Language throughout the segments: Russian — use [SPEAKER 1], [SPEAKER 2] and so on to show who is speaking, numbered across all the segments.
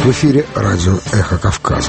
[SPEAKER 1] В эфире радио «Эхо Кавказа».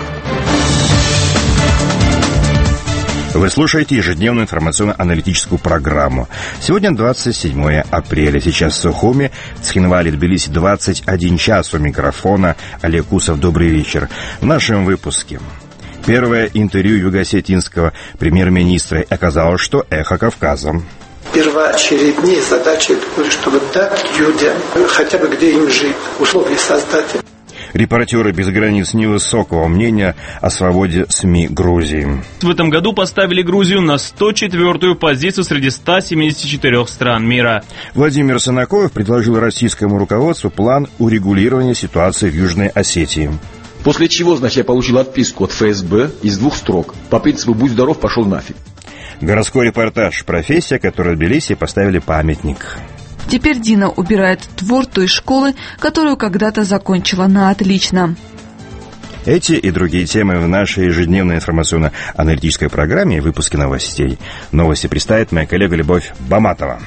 [SPEAKER 2] Вы слушаете ежедневную информационно-аналитическую программу. Сегодня 27 апреля. Сейчас в Сухуми, Цхинвале, Тбилиси, 21 час. У микрофона Олег Усов. Добрый вечер. В нашем выпуске. Первое интервью юго-осетинского премьер-министра. Оказалось, что «Эхо Кавказа».
[SPEAKER 3] Первоочередные задачи, чтобы дать людям хотя бы где им жить, условия создать.
[SPEAKER 2] Репортеры без границ невысокого мнения о свободе СМИ Грузии.
[SPEAKER 4] В этом году поставили Грузию на 104-ю позицию среди 174 стран мира.
[SPEAKER 2] Владимир Санакоев предложил российскому руководству план урегулирования ситуации в Южной Осетии.
[SPEAKER 5] После чего, я получил отписку от ФСБ из 2 строк. По принципу «будь здоров, пошел нафиг».
[SPEAKER 2] Городской репортаж. Профессия, которой в Тбилиси поставили памятник.
[SPEAKER 6] Теперь Дина убирает двор той школы, которую когда-то закончила на отлично.
[SPEAKER 2] Эти и другие темы в нашей ежедневной информационно-аналитической программе и выпуске новостей. Новости представит моя коллега Любовь Баматова.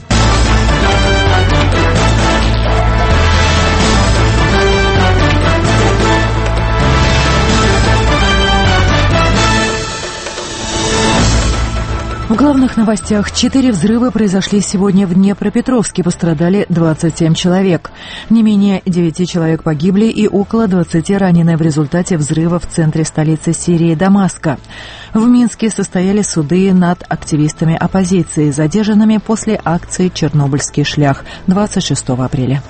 [SPEAKER 7] В главных новостях 4 взрыва произошли сегодня в Днепропетровске. Пострадали 27 человек. Не менее 9 человек погибли и около 20 ранены в результате взрыва в центре столицы Сирии Дамаска. В Минске состояли суды над активистами оппозиции, задержанными после акции «Чернобыльский шлях» 26 апреля.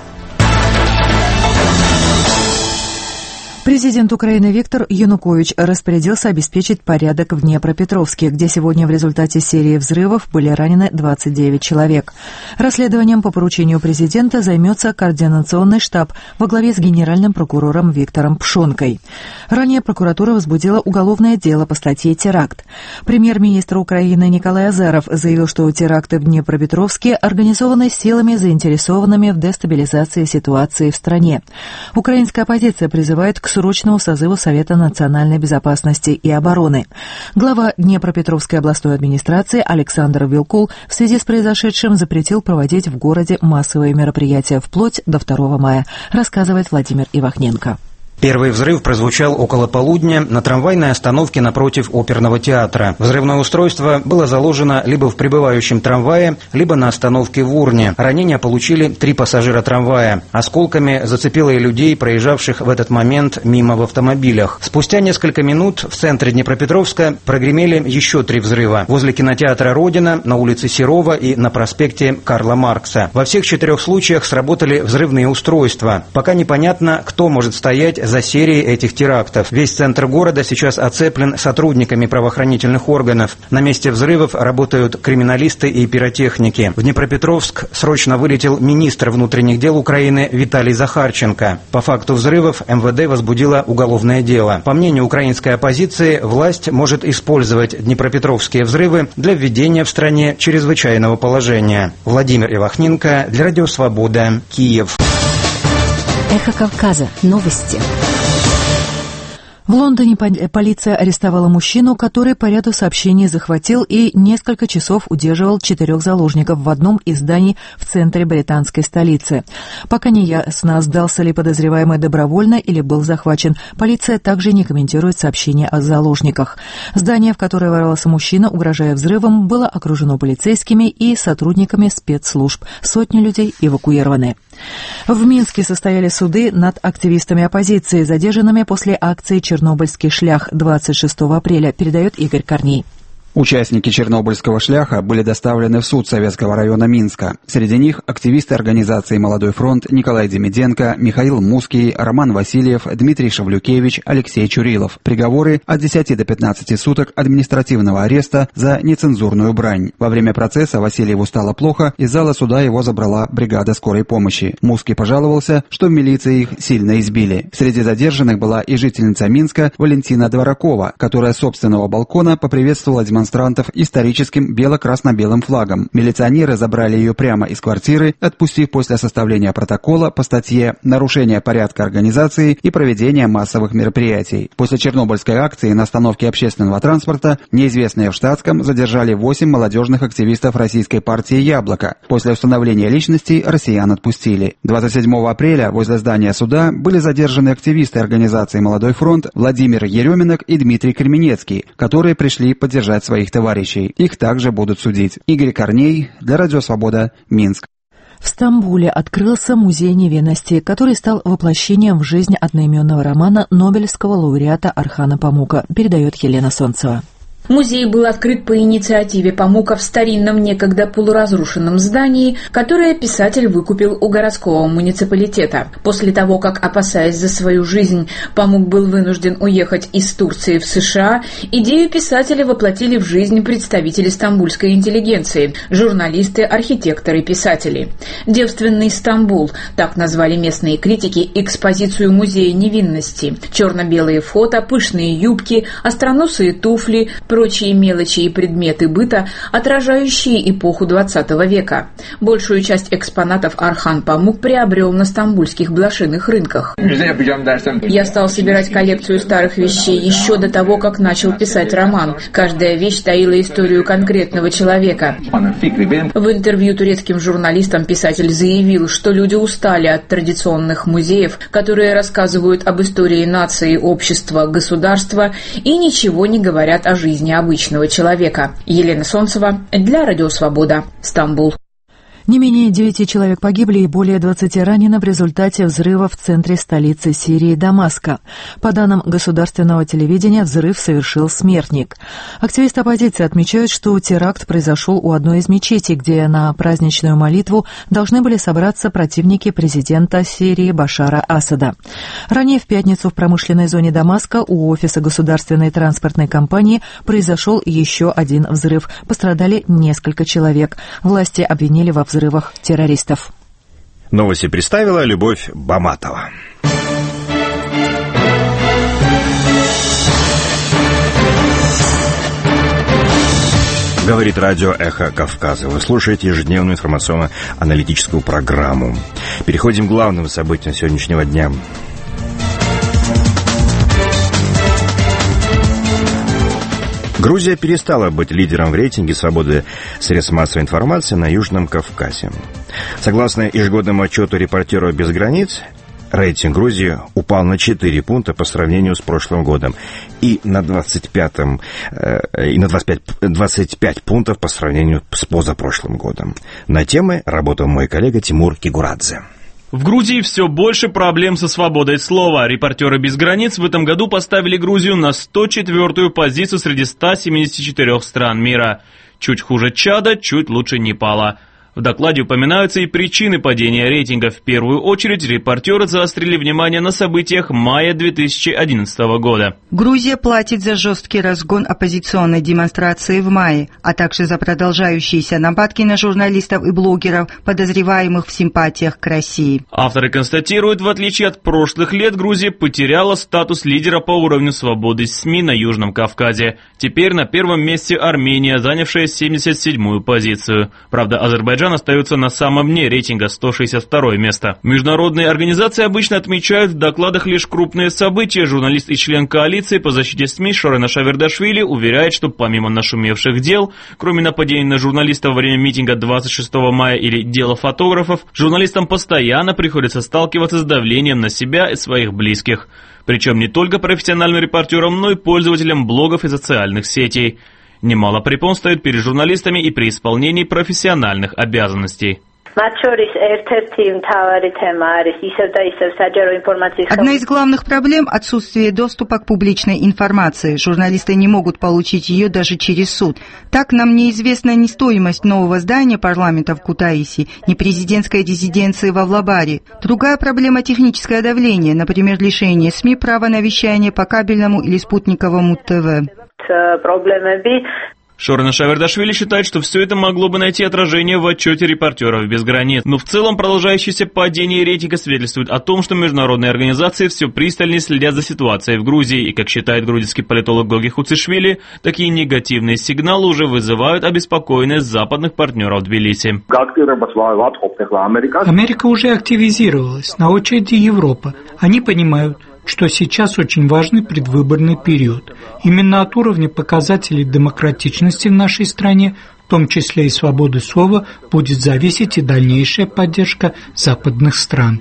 [SPEAKER 7] Президент Украины Виктор Янукович распорядился обеспечить порядок в Днепропетровске, где сегодня в результате серии взрывов были ранены 29 человек. Расследованием по поручению президента займется координационный штаб во главе с генеральным прокурором Виктором Пшонкой. Ранее прокуратура возбудила уголовное дело по статье «Теракт». Премьер-министр Украины Николай Азаров заявил, что теракты в Днепропетровске организованы силами, заинтересованными в дестабилизации ситуации в стране. Украинская оппозиция призывает к срочному созыву Совета национальной безопасности и обороны. Глава Днепропетровской областной администрации Александр Вилкул в связи с произошедшим запретил проводить в городе массовые мероприятия вплоть до 2 мая, рассказывает Владимир Ивахненко.
[SPEAKER 8] Первый взрыв прозвучал около полудня на трамвайной остановке напротив оперного театра. Взрывное устройство было заложено либо в прибывающем трамвае, либо на остановке в урне. Ранения получили 3 пассажира трамвая. Осколками зацепило и людей, проезжавших в этот момент мимо в автомобилях. Спустя несколько минут в центре Днепропетровска прогремели еще 3 взрыва. Возле кинотеатра «Родина», на улице Серова и на проспекте Карла Маркса. Во всех 4 случаях сработали взрывные устройства. Пока непонятно, кто может стоять за серией этих терактов. Весь центр города сейчас оцеплен сотрудниками правоохранительных органов. На месте взрывов работают криминалисты и пиротехники. В Днепропетровск срочно вылетел министр внутренних дел Украины Виталий Захарченко. По факту взрывов МВД возбудило уголовное дело. По мнению украинской оппозиции, власть может использовать днепропетровские взрывы для введения в стране чрезвычайного положения. Владимир Ивахненко для Радио Свобода, Киев.
[SPEAKER 7] Эхо Кавказа. Новости. В Лондоне полиция арестовала мужчину, который по ряду сообщений захватил и несколько часов удерживал 4 заложников в одном из зданий в центре британской столицы. Пока не ясно, сдался ли подозреваемый добровольно или был захвачен. Полиция также не комментирует сообщения о заложниках. Здание, в которое ворвался мужчина, угрожая взрывом, было окружено полицейскими и сотрудниками спецслужб. Сотни людей эвакуированы. В Минске состояли суды над активистами оппозиции, задержанными после акции «Чернобыльский шлях» 26 апреля, передает Игорь Корней.
[SPEAKER 9] Участники Чернобыльского шляха были доставлены в суд Советского района Минска. Среди них активисты организации «Молодой фронт» Николай Демиденко, Михаил Муский, Роман Васильев, Дмитрий Шавлюкевич, Алексей Чурилов. Приговоры от 10 до 15 суток административного ареста за нецензурную брань. Во время процесса Васильеву стало плохо, из зала суда его забрала бригада скорой помощи. Муский пожаловался, что в милиции их сильно избили. Среди задержанных была и жительница Минска Валентина Дворакова, которая с собственного балкона поприветствовала демонстрацию демонстрантов историческим бело-красно-белым флагом. Милиционеры забрали ее прямо из квартиры, отпустив после составления протокола по статье «Нарушение порядка организации и проведения массовых мероприятий». После чернобыльской акции на остановке общественного транспорта неизвестные в штатском задержали 8 молодежных активистов российской партии «Яблоко». После установления личностей россиян отпустили. 27 апреля возле здания суда были задержаны активисты организации «Молодой фронт» Владимир Ереминок и Дмитрий Кременецкий, которые пришли поддержать своих товарищей. Их также будут судить. Игорь Корней, для Радио Свобода, Минск.
[SPEAKER 7] В Стамбуле открылся музей невинности, который стал воплощением в жизнь одноименного романа нобелевского лауреата Орхана Памука, передает Елена Солнцева.
[SPEAKER 10] Музей был открыт по инициативе Памука в старинном, некогда полуразрушенном здании, которое писатель выкупил у городского муниципалитета. После того, как, опасаясь за свою жизнь, Памук был вынужден уехать из Турции в США, идею писателя воплотили в жизнь представители стамбульской интеллигенции, журналисты, архитекторы, писатели. «Девственный Стамбул» — так назвали местные критики экспозицию музея невинности. Черно-белые фото, пышные юбки, остроносые туфли — прочие мелочи и предметы быта, отражающие эпоху XX века. Большую часть экспонатов Орхан Памук приобрел на стамбульских блошиных рынках. «Я стал собирать коллекцию старых вещей еще до того, как начал писать роман. Каждая вещь таила историю конкретного человека». В интервью турецким журналистам писатель заявил, что люди устали от традиционных музеев, которые рассказывают об истории нации, общества, государства и ничего не говорят о жизни обычного человека. Елена Солнцева для Радио Свобода, Стамбул.
[SPEAKER 7] Не менее 9 человек погибли и более 20 ранено в результате взрыва в центре столицы Сирии Дамаска. По данным государственного телевидения, взрыв совершил смертник. Активисты оппозиции отмечают, что теракт произошел у одной из мечетей, где на праздничную молитву должны были собраться противники президента Сирии Башара Асада. Ранее в пятницу в промышленной зоне Дамаска у офиса государственной транспортной компании произошел еще один взрыв. Пострадали несколько человек. Власти обвинили во взрывах террористов.
[SPEAKER 2] Новости представила Любовь Баматова. Говорит радио «Эхо Кавказа». Вы слушаете ежедневную информационно-аналитическую программу. Переходим к главным событиям сегодняшнего дня. Грузия перестала быть лидером в рейтинге свободы средств массовой информации на Южном Кавказе. Согласно ежегодному отчету «Репортеров без границ», рейтинг Грузии упал на 4 пункта по сравнению с прошлым годом и на 25 пунктов по сравнению с позапрошлым годом. На темы работал мой коллега Тимур Кигурадзе.
[SPEAKER 4] В Грузии все больше проблем со свободой слова. «Репортеры без границ» в этом году поставили Грузию на 104-ю позицию среди 174 стран мира. Чуть хуже Чада, чуть лучше Непала. В докладе упоминаются и причины падения рейтинга. В первую очередь репортеры заострили внимание на событиях мая 2011 года.
[SPEAKER 11] Грузия платит за жесткий разгон оппозиционной демонстрации в мае, а также за продолжающиеся нападки на журналистов и блогеров, подозреваемых в симпатиях к России.
[SPEAKER 4] Авторы констатируют, в отличие от прошлых лет, Грузия потеряла статус лидера по уровню свободы СМИ на Южном Кавказе. Теперь на первом месте Армения, занявшая 77-ю позицию. Правда, Азербайджан остается на самом дне рейтинга, 162 место. Международные организации обычно отмечают в докладах лишь крупные события. Журналист и член коалиции по защите СМИ Шорена Шавердашвили уверяет, что помимо нашумевших дел, кроме нападений на журналистов во время митинга 26 мая или дела фотографов, журналистам постоянно приходится сталкиваться с давлением на себя и своих близких. Причем не только профессиональным репортерам, но и пользователям блогов и социальных сетей. Немало препон стоит перед журналистами и при исполнении профессиональных обязанностей.
[SPEAKER 11] Одна из главных проблем – отсутствие доступа к публичной информации. Журналисты не могут получить ее даже через суд. Так нам неизвестна ни стоимость нового здания парламента в Кутаиси, ни президентской резиденции в Авлабаре. Другая проблема – техническое давление, например, лишение СМИ права на вещание по кабельному или спутниковому ТВ.
[SPEAKER 4] Шорна Шавардашвили считает, что все это могло бы найти отражение в отчете «Репортеров без границ». Но в целом продолжающееся падение рейтинга свидетельствует о том, что международные организации все пристальнее следят за ситуацией в Грузии. И, как считает грузинский политолог Гоги Хуцишвили, такие негативные сигналы уже вызывают обеспокоенность западных партнеров Тбилиси.
[SPEAKER 12] Америка уже активизировалась, на очереди Европа. Они понимают, что сейчас очень важный предвыборный период. Именно от уровня показателей демократичности в нашей стране, в том числе и свободы слова, будет зависеть и дальнейшая поддержка западных стран.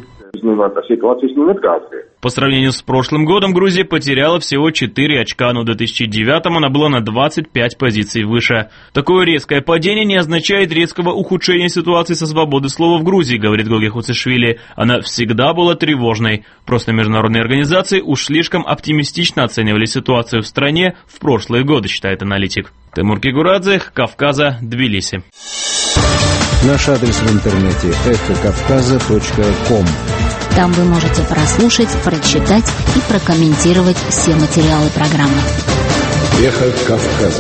[SPEAKER 4] По сравнению с прошлым годом Грузия потеряла всего 4 очка, но в 2009 она была на 25 позиций выше. Такое резкое падение не означает резкого ухудшения ситуации со свободой слова в Грузии, говорит Гоги Хуцишвили. Она всегда была тревожной. Просто международные организации уж слишком оптимистично оценивали ситуацию в стране в прошлые годы, считает аналитик. Тимур Кигурадзе, Кавказа, Тбилиси.
[SPEAKER 1] Наш адрес в интернете эхокавказа.ком.
[SPEAKER 13] Там вы можете прослушать, прочитать и прокомментировать все материалы программы.
[SPEAKER 1] Эхо Кавказа.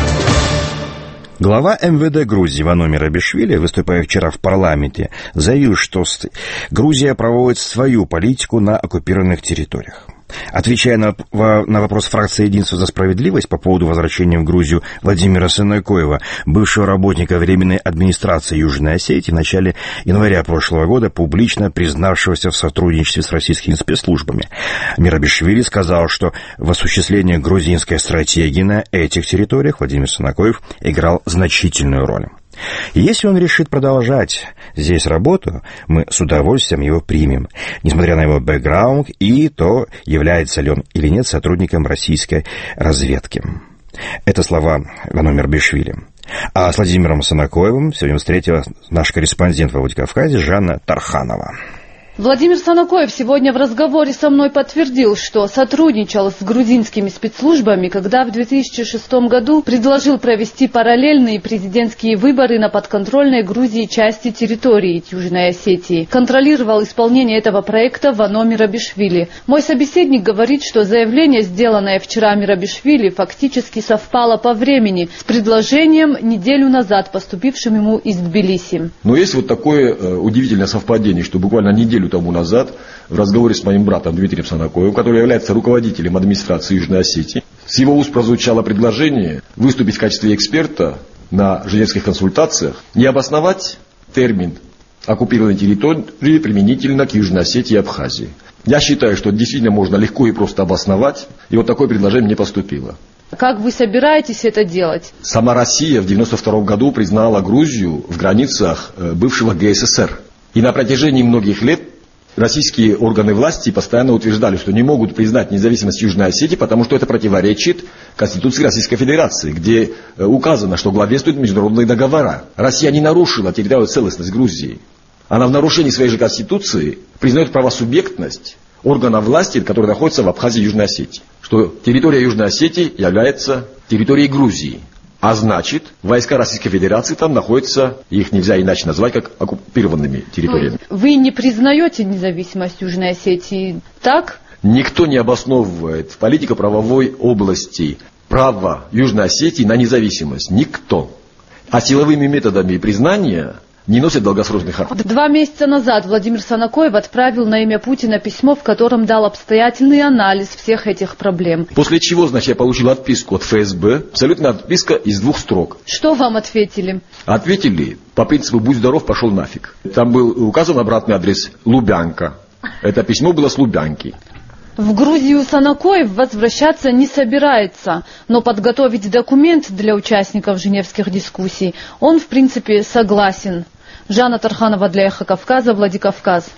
[SPEAKER 2] Глава МВД Грузии Вано Мерабишвили, выступая вчера в парламенте, заявил, что Грузия проводит свою политику на оккупированных территориях. Отвечая на вопрос фракции «Единство за справедливость» по поводу возвращения в Грузию Владимира Санакоева, бывшего работника Временной администрации Южной Осетии, в начале января прошлого года, публично признавшегося в сотрудничестве с российскими спецслужбами, Мерабишвили сказал, что в осуществлении грузинской стратегии на этих территориях Владимир Санакоев играл значительную роль. И если он решит продолжать здесь работу, мы с удовольствием его примем, несмотря на его бэкграунд и то, является ли он или нет сотрудником российской разведки. Это слова Вано Мерабишвили. А с Владимиром Санакоевым сегодня встретила наш корреспондент во Владикавказе Жанна Тарханова.
[SPEAKER 14] Владимир Санакоев сегодня в разговоре со мной подтвердил, что сотрудничал с грузинскими спецслужбами, когда в 2006 году предложил провести параллельные президентские выборы на подконтрольной Грузии части территории Южной Осетии. Контролировал исполнение этого проекта Вано Мерабишвили. Мой собеседник говорит, что заявление, сделанное вчера Мерабишвили, фактически совпало по времени с предложением неделю назад, поступившим ему из Тбилиси.
[SPEAKER 5] Но есть вот такое удивительное совпадение, что буквально неделю тому назад в разговоре с моим братом Дмитрием Санакоевым, который является руководителем администрации Южной Осетии, с его уст прозвучало предложение выступить в качестве эксперта на женевских консультациях и обосновать термин оккупированной территории применительно к Южной Осетии и Абхазии. Я считаю, что действительно можно легко и просто обосновать, и вот такое предложение мне поступило.
[SPEAKER 14] Как вы собираетесь это делать?
[SPEAKER 5] Сама Россия в 1992 году признала Грузию в границах бывшего ГССР. И на протяжении многих лет российские органы власти постоянно утверждали, что не могут признать независимость Южной Осетии, потому что это противоречит Конституции Российской Федерации, где указано, что главенствуют международные договора. Россия не нарушила территориальную целостность Грузии. Она в нарушении своей же Конституции признает правосубъектность органа власти, который находится в Абхазии и Южной Осетии. Что территория Южной Осетии является территорией Грузии. А значит, войска Российской Федерации там находятся, их нельзя иначе назвать, как оккупированными территориями.
[SPEAKER 14] Вы не признаете независимость Южной Осетии, так?
[SPEAKER 5] Никто не обосновывает в политико-правовой области право Южной Осетии на независимость. Никто. А силовыми методами признания не носит долгосрочный характер.
[SPEAKER 14] 2 месяца назад Владимир Санакоев отправил на имя Путина письмо, в котором дал обстоятельный анализ всех этих проблем.
[SPEAKER 5] После чего, значит, я получил отписку от ФСБ, абсолютно отписка из 2 строк.
[SPEAKER 14] Что вам ответили?
[SPEAKER 5] Ответили по принципу «будь здоров, пошел нафиг». Там был указан обратный адрес Лубянка. Это письмо было с Лубянки.
[SPEAKER 14] В Грузию Санакоев возвращаться не собирается, но подготовить документ для участников женевских дискуссий он, в принципе, согласен. Жанна Тарханова для Эхо Кавказа, Владикавказ.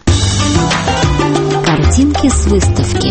[SPEAKER 13] Картинки с выставки.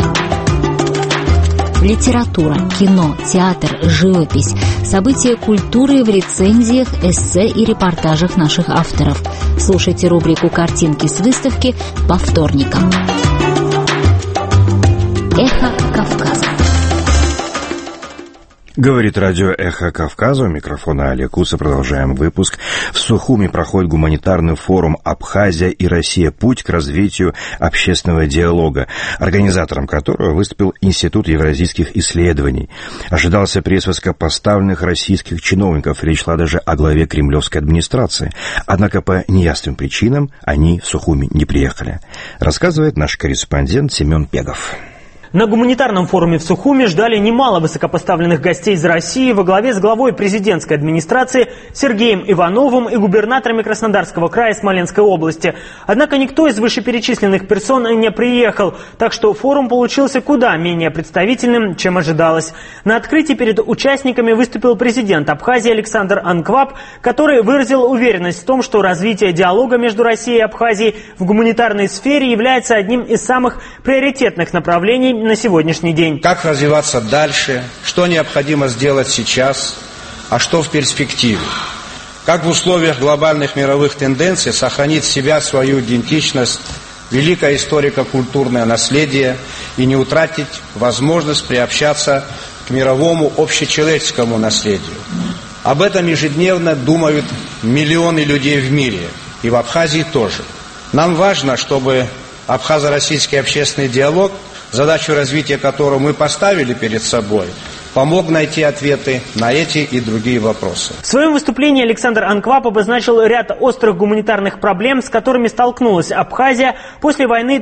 [SPEAKER 13] Литература, кино, театр, живопись, события культуры в рецензиях, эссе и репортажах наших авторов. Слушайте рубрику «Картинки с выставки» по вторникам. Эхо Кавказа.
[SPEAKER 2] Говорит радио «Эхо Кавказа». У микрофона Олег Куца. Продолжаем выпуск. В Сухуми проходит гуманитарный форум «Абхазия и Россия. Путь к развитию общественного диалога», организатором которого выступил Институт евразийских исследований. Ожидался приезд высокопоставленных российских чиновников. Речь шла даже о главе кремлевской администрации. Однако по неясным причинам они в Сухуми не приехали. Рассказывает наш корреспондент Семен Пегов.
[SPEAKER 15] На гуманитарном форуме в Сухуми ждали немало высокопоставленных гостей из России во главе с главой президентской администрации Сергеем Ивановым и губернаторами Краснодарского края и Смоленской области. Однако никто из вышеперечисленных персон не приехал, так что форум получился куда менее представительным, чем ожидалось. На открытии перед участниками выступил президент Абхазии Александр Анквап, который выразил уверенность в том, что развитие диалога между Россией и Абхазией в гуманитарной сфере является одним из самых приоритетных направлений на сегодняшний день.
[SPEAKER 16] Как развиваться дальше, что необходимо сделать сейчас, а что в перспективе. Как в условиях глобальных мировых тенденций сохранить себя, свою идентичность, великое историко-культурное наследие и не утратить возможность приобщаться к мировому общечеловеческому наследию. Об этом ежедневно думают миллионы людей в мире, и в Абхазии тоже. Нам важно, чтобы абхазо-российский общественный диалог, задачу развития которого мы поставили перед собой, помог найти ответы на эти и другие вопросы.
[SPEAKER 15] В своем выступлении Александр Анквап обозначил ряд острых гуманитарных проблем, с которыми столкнулась Абхазия после войны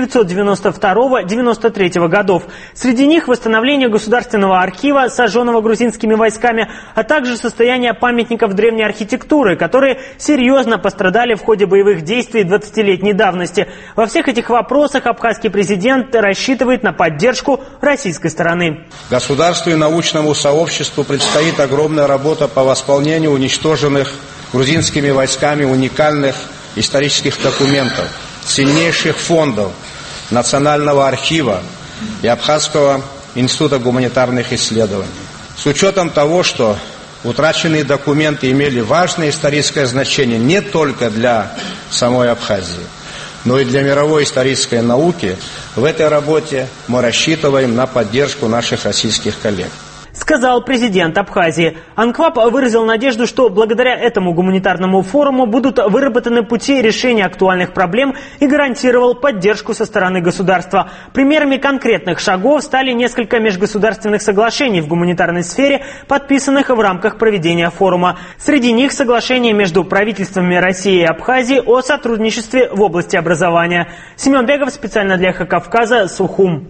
[SPEAKER 15] 1992-1993 годов. Среди них восстановление государственного архива, сожженного грузинскими войсками, а также состояние памятников древней архитектуры, которые серьезно пострадали в ходе боевых действий 20-летней давности. Во всех этих вопросах абхазский президент рассчитывает на поддержку российской стороны.
[SPEAKER 16] Государству и научному сообществу предстоит огромная работа по восполнению уничтоженных грузинскими войсками уникальных исторических документов, сильнейших фондов Национального архива и Абхазского института гуманитарных исследований. С учетом того, что утраченные документы имели важное историческое значение не только для самой Абхазии, но и для мировой исторической науки, в этой работе мы рассчитываем на поддержку наших российских коллег.
[SPEAKER 15] Сказал президент Абхазии. Анквап выразил надежду, что благодаря этому гуманитарному форуму будут выработаны пути решения актуальных проблем и гарантировал поддержку со стороны государства. Примерами конкретных шагов стали несколько межгосударственных соглашений в гуманитарной сфере, подписанных в рамках проведения форума. Среди них соглашение между правительствами России и Абхазии о сотрудничестве в области образования. Семен Бегов, специально для «Эхо Кавказа», Сухум.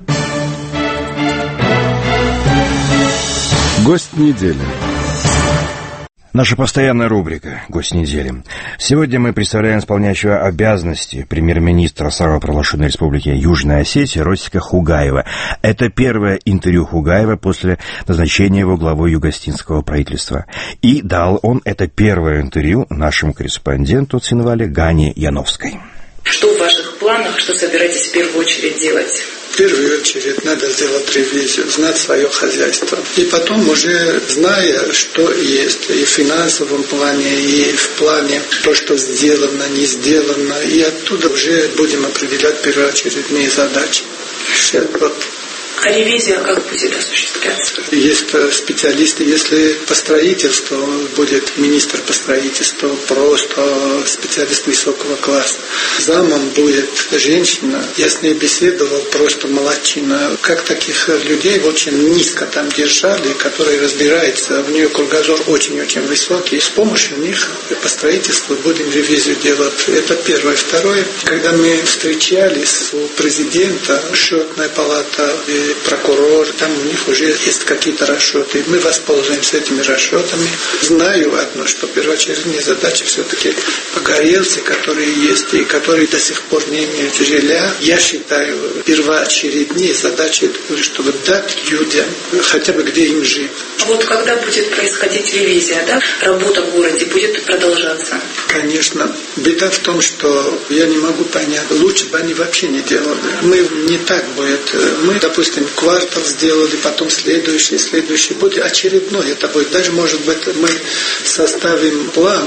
[SPEAKER 1] Гость недели.
[SPEAKER 2] Наша постоянная рубрика «Гость недели». Сегодня мы представляем исполняющего обязанности премьер-министра самопровозглашенной республики Южная Осетия Ростика Хугаева. Это первое интервью Хугаева после назначения его главой югостинского правительства. И дал он это первое интервью нашему корреспонденту Цинвале Гане Яновской.
[SPEAKER 17] Что в ваших планах, что собираетесь в первую очередь делать?
[SPEAKER 3] В первую очередь надо сделать ревизию, знать свое хозяйство. И потом уже зная, что есть и в финансовом плане, и в плане то, что сделано, не сделано. И оттуда уже будем определять первоочередные задачи.
[SPEAKER 17] А ревизия как будет осуществляться?
[SPEAKER 3] Есть специалисты, если по строительству будет министр по строительству, просто специалист высокого класса. Замом будет женщина. Я с ней беседовал, просто молодчина. Как таких людей очень низко там держали, которые разбираются, в нее кругозор очень-очень высокий. И с помощью них по строительству будем ревизию делать. Это первое. Второе, когда мы встречались у президента, счетная палата и прокурор, там у них уже есть какие-то расчеты. Мы воспользуемся этими расчетами. Знаю одно, что первоочередные задачи все-таки погорельцы, которые есть и которые до сих пор не имеют жилья. Я считаю, первоочередные задачи, чтобы дать людям хотя бы где им жить.
[SPEAKER 17] А вот когда будет происходить ревизия, да? Работа в городе будет продолжаться?
[SPEAKER 3] Конечно. Беда в том, что я не могу понять, лучше бы они вообще не делали. Мы не так будет. Мы, допустим, допустим, квартал сделали, потом следующий будет очередной. Это будет, даже, может быть, мы составим план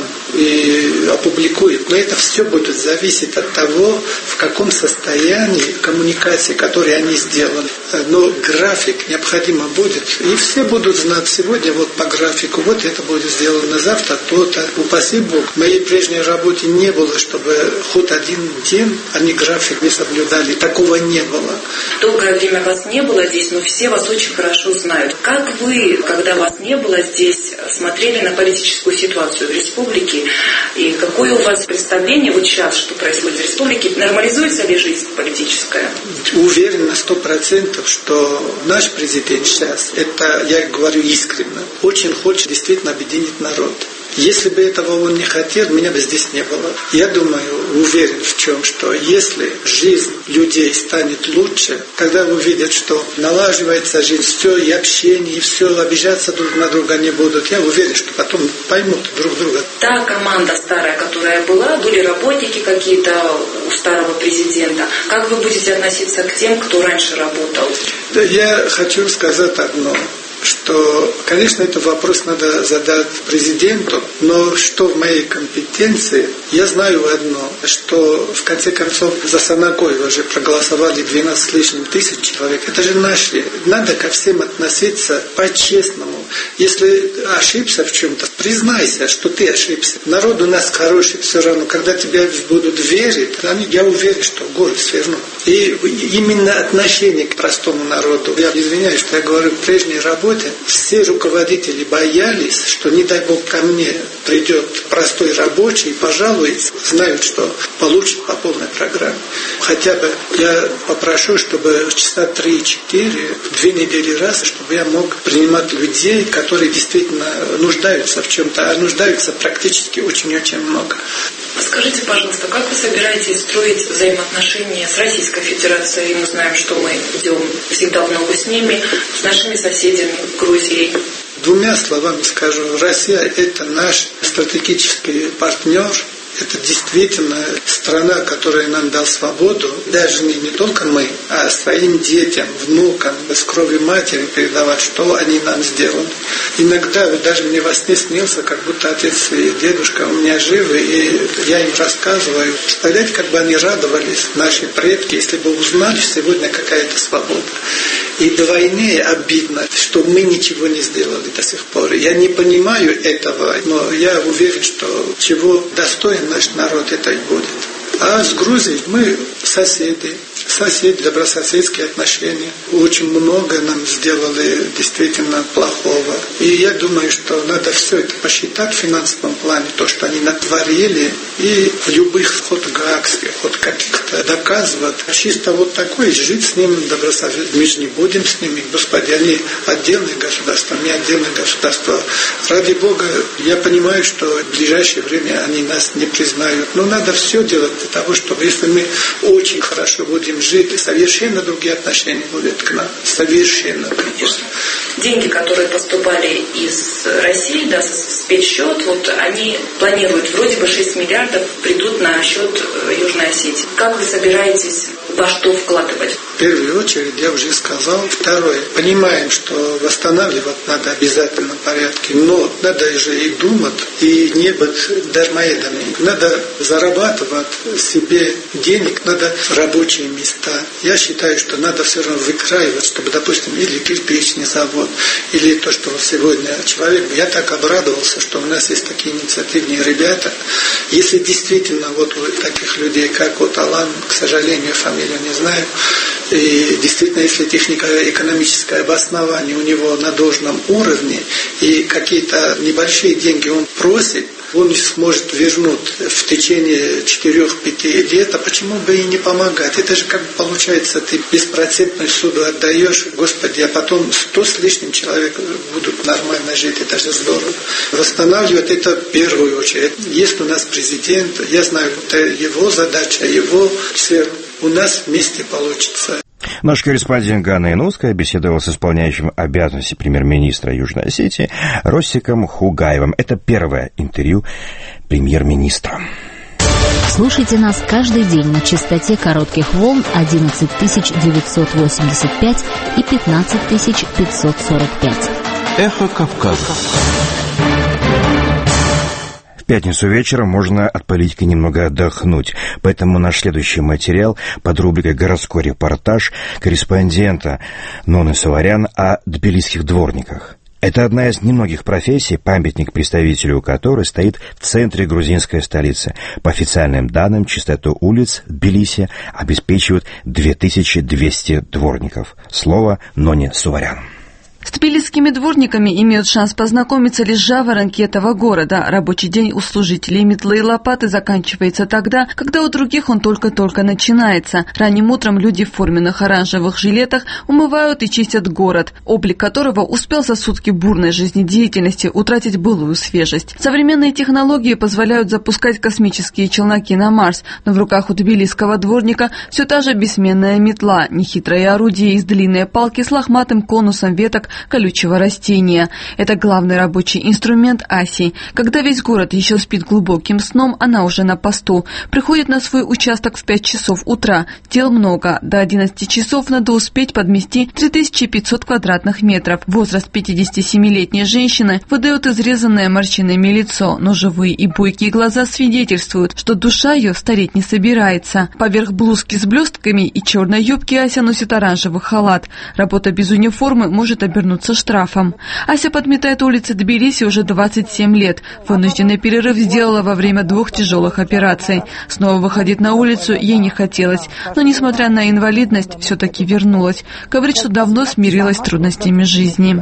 [SPEAKER 3] и опубликуем. Но это все будет зависеть от того, в каком состоянии коммуникации, которые они сделали. Но график необходимо будет. И все будут знать сегодня вот по графику, вот это будет сделано, завтра то-то. Упаси Бог, в моей прежней работе не было, чтобы хоть один день они график не соблюдали. Такого не было.
[SPEAKER 17] Долгое время вас не было здесь, но все вас очень хорошо знают. Как вы, когда вас не было здесь, смотрели на политическую ситуацию в республике? И какое у вас представление вот сейчас, что происходит в республике? Нормализуется ли жизнь политическая?
[SPEAKER 3] Уверен на 100%, что наш президент сейчас, это я говорю искренне, очень хочет действительно объединить народ. Если бы этого он не хотел, меня бы здесь не было. Я думаю, уверен в чем, что если жизнь людей станет лучше, когда увидят, что налаживается жизнь, все и общение, и все, обижаться друг на друга не будут, я уверен, что потом поймут друг друга.
[SPEAKER 17] Та команда старая, которая была, были работники какие-то у старого президента. Как вы будете относиться к тем, кто раньше работал?
[SPEAKER 3] Да, я хочу сказать одно. Что, конечно, этот вопрос надо задать президенту, но что в моей компетенции, я знаю одно, что в конце концов за Санакоева же проголосовали 12 с лишним тысяч человек. Это же наши. Надо ко всем относиться по-честному. Если ошибся в чем-то, признайся, что ты ошибся. Народ у нас хороший все равно. Когда тебя будут верить, я уверен, что город свернут. И именно отношение к простому народу. Я извиняюсь, что я говорю, в прежней работе все руководители боялись, что не дай Бог ко мне придет простой рабочий и пожалуется, знают, что получит по полной программе. Хотя бы я попрошу, чтобы часа 3-4, 2 недели раз, чтобы я мог принимать людей, которые действительно нуждаются в чем-то, а нуждаются практически очень-очень много.
[SPEAKER 17] Скажите, пожалуйста, как вы собираетесь строить взаимоотношения с Российской Федерацией? Мы знаем, что мы идем всегда в ногу с ними, с нашими соседями, Грузией.
[SPEAKER 3] Двумя словами скажу, Россия – это наш стратегический партнер. Это действительно страна, которая нам дала свободу, даже не только мы, а своим детям, внукам, с кровью матери передавать, что они нам сделали. Иногда даже мне во сне снился, как будто отец и дедушка у меня живы, и я им рассказываю. Представляете, как бы они радовались, наши предки, если бы узнали сегодня какая-то свобода. И вдвойне обидно, что мы ничего не сделали до сих пор. Я не понимаю этого, но я уверен, что чего достоин наш народ, это и будет. А с Грузией мы соседи, добрососедские отношения. Очень много нам сделали действительно плохого. И я думаю, что надо все это посчитать в финансовом плане, то, что они натворили, и в любых ход гаагских, ход каких-то доказывать. Чисто вот такой, жить с ним добрососедно. Мы же не будем с ними, Господи, они отдельные государства, не отдельные государства. Ради Бога, я понимаю, что в ближайшее время они нас не признают. Но надо все делать для того, чтобы, если мы очень хорошо будем жить, совершенно другие отношения будут к нам. Совершенно, конечно.
[SPEAKER 17] Деньги, которые поступали из России, да, с спецсчет, вот они планируют, вроде бы 6 миллиардов придут на счет Южной Осетии. Как вы собираетесь, во что вкладывать?
[SPEAKER 3] В первую очередь, я уже сказал. Второе, понимаем, что восстанавливать надо в обязательном порядке, но надо же и думать, и не быть дармоедами. Надо зарабатывать себе денег, надо рабочие места. Я считаю, что надо все равно выкраивать, чтобы, допустим, или кирпичный завод, или то, что сегодня человек... Я так обрадовался, что у нас есть такие инициативные ребята. Если действительно вот таких людей, как вот Алан, к сожалению, фамилию не знаю, и действительно, если технико-экономическое обоснование у него на должном уровне, и какие-то небольшие деньги он просит, он сможет вернуть в течение 4-5 лет, а почему бы и не помогать? Это же как бы получается, ты беспроцентную суду отдаешь, Господи, а потом 100 с лишним человек будут нормально жить, это же здорово. Восстанавливать это в первую очередь. Есть у нас президент, я знаю, это его задача, его сфера. У нас вместе получится.
[SPEAKER 2] Наш корреспондент Ганна Инуская беседовал с исполняющим обязанности премьер-министра Южной Осетии Ростиком Хугаевым. Это первое интервью премьер-министра.
[SPEAKER 13] Слушайте нас каждый день на частоте коротких волн 11985 и 15545.
[SPEAKER 1] Эхо Кавказа.
[SPEAKER 2] В пятницу вечером можно от политики немного отдохнуть. Поэтому наш следующий материал под рубрикой «Городской репортаж» корреспондента Ноны Саварян о тбилисских дворниках. Это одна из немногих профессий, памятник представителю которой стоит в центре грузинской столицы. По официальным данным, чистоту улиц Тбилиси обеспечивают 2200 дворников. Слово Ноне Саварян.
[SPEAKER 6] С тбилисскими дворниками имеют шанс познакомиться лишь жаворонки этого города. Рабочий день у служителей метлы и лопаты заканчивается тогда, когда у других он только-только начинается. Ранним утром люди в форменных оранжевых жилетах умывают и чистят город, облик которого успел за сутки бурной жизнедеятельности утратить былую свежесть. Современные технологии позволяют запускать космические челноки на Марс, но в руках у тбилисского дворника все та же бессменная метла, нехитрое орудие из длинной палки с лохматым конусом веток колючего растения. Это главный рабочий инструмент Аси. Когда весь город еще спит глубоким сном, она уже на посту. Приходит на свой участок в 5 часов утра. Дел много. До 11 часов надо успеть подмести 3500 квадратных метров. Возраст 57-летней женщины выдает изрезанное морщинами лицо, но живые и бойкие глаза свидетельствуют, что душа ее стареть не собирается. Поверх блузки с блестками и черной юбки Ася носит оранжевый халат. Работа без униформы может обернуться штрафом. Ася подметает улицы Тбилиси уже 27 лет. Вынужденный перерыв сделала во время 2 тяжелых операций. Снова выходить на улицу ей не хотелось, но, несмотря на инвалидность, все-таки вернулась. Говорит, что давно смирилась с трудностями жизни.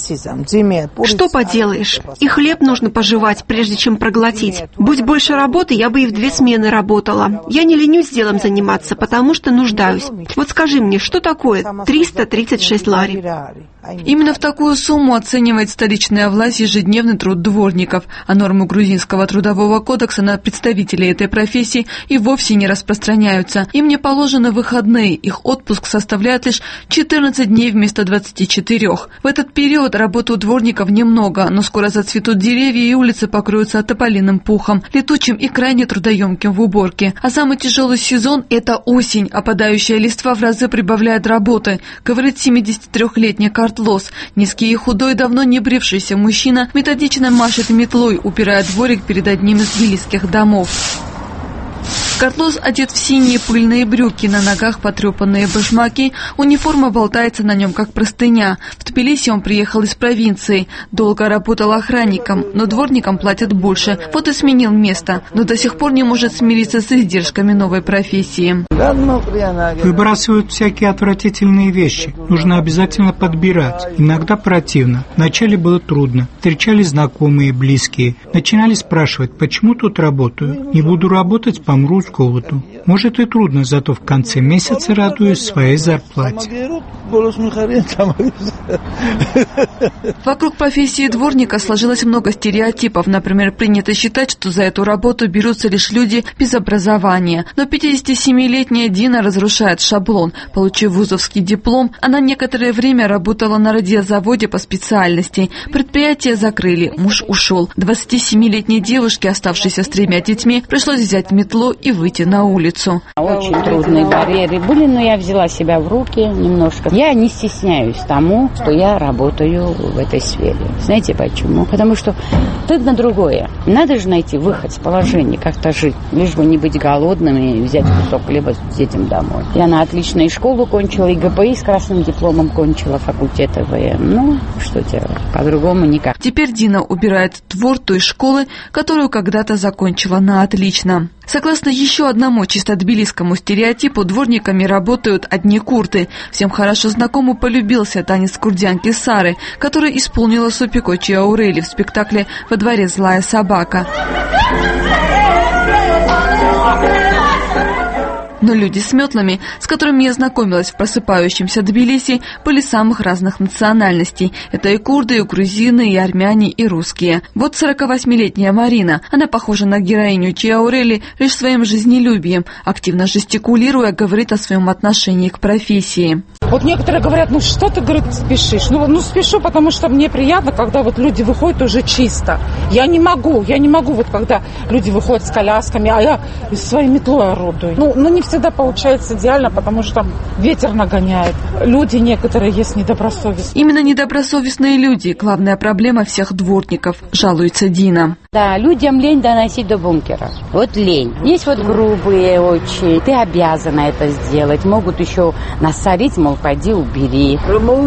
[SPEAKER 18] Что поделаешь? И хлеб нужно пожевать, прежде чем проглотить. Будь больше работы, я бы и в 2 смены работала. Я не ленюсь делом заниматься, потому что нуждаюсь. Вот скажи мне, что такое 336 лари?
[SPEAKER 6] Именно в такую сумму оценивает столичная власть ежедневный труд дворников, а нормы грузинского трудового кодекса на представителей этой профессии и вовсе не распространяются. Им не положены выходные, их отпуск составляет лишь 14 дней вместо 24. В этот период работы у дворников немного, но скоро зацветут деревья и улицы покроются тополиным пухом, летучим и крайне трудоемким в уборке. А самый тяжелый сезон – это осень, опадающая листва в разы прибавляет работы, говорит 73-летний Картлос. Низкий и худой, давно не брившийся мужчина методично машет метлой, упирая дворик перед одним из тбилисских домов. Картлос одет в синие пыльные брюки, на ногах потрепанные башмаки, униформа болтается на нем, как простыня. В Тбилиси он приехал из провинции, долго работал охранником, но дворникам платят больше, вот и сменил место, но до сих пор не может смириться с издержками новой профессии.
[SPEAKER 12] Выбрасывают всякие отвратительные вещи, нужно обязательно подбирать, иногда противно. Вначале было трудно, встречались знакомые, близкие, начинали спрашивать, почему тут работаю, не буду работать, помру с голоду. Может и трудно, зато в конце месяца радуюсь своей зарплате.
[SPEAKER 6] Вокруг профессии дворника сложилось много стереотипов. Например, принято считать, что за эту работу берутся лишь люди без образования. Но 57-летняя Дина разрушает шаблон. Получив вузовский диплом, она некоторое время работала на радиозаводе по специальности. Предприятие закрыли, муж ушел. 27-летней девушке, оставшейся с 3 детьми, пришлось взять метлу и выйти на улицу.
[SPEAKER 19] Очень трудные барьеры были, но я взяла себя в руки немножко. Я не стесняюсь тому, что я работаю в этой сфере. Знаете почему? Потому что стыдно другое. Надо же найти выход с положения, как-то жить. Лишь бы не быть голодным и взять кусок хлеба с детям домой. Я на отличную школу кончила, и ГПИ с красным дипломом кончила, факультет ИВМ. Ну, что делать? По-другому никак.
[SPEAKER 6] Теперь Дина убирает двор той школы, которую когда-то закончила на отлично. Согласно еще одному чисто тбилисскому стереотипу, дворниками работают одни курды. Всем хорошо знакому полюбился танец курдянки Сары, который исполнила Супико Чиаурели в спектакле «Во дворе злая собака». Но люди с метлами, с которыми я знакомилась в просыпающемся Тбилиси, были самых разных национальностей. Это и курды, и грузины, и армяне, и русские. Вот 48-летняя Марина. Она похожа на героиню Чиаурели лишь своим жизнелюбием. Активно жестикулируя, говорит о своем отношении к профессии.
[SPEAKER 20] Вот некоторые говорят, ну что ты, говорит, спешишь? Ну спешу, потому что мне приятно, когда вот люди выходят уже чисто. Я не могу вот когда люди выходят с колясками, а я своей метлой орудую. Ну не всегда получается идеально, потому что ветер нагоняет. Люди некоторые есть недобросовестные.
[SPEAKER 6] Именно недобросовестные люди – главная проблема всех дворников, жалуется Дина.
[SPEAKER 19] Да, людям лень доносить до бункера. Вот лень. Есть вот грубые очень. Ты обязана это сделать. Могут еще насолить, мол, пойди убери.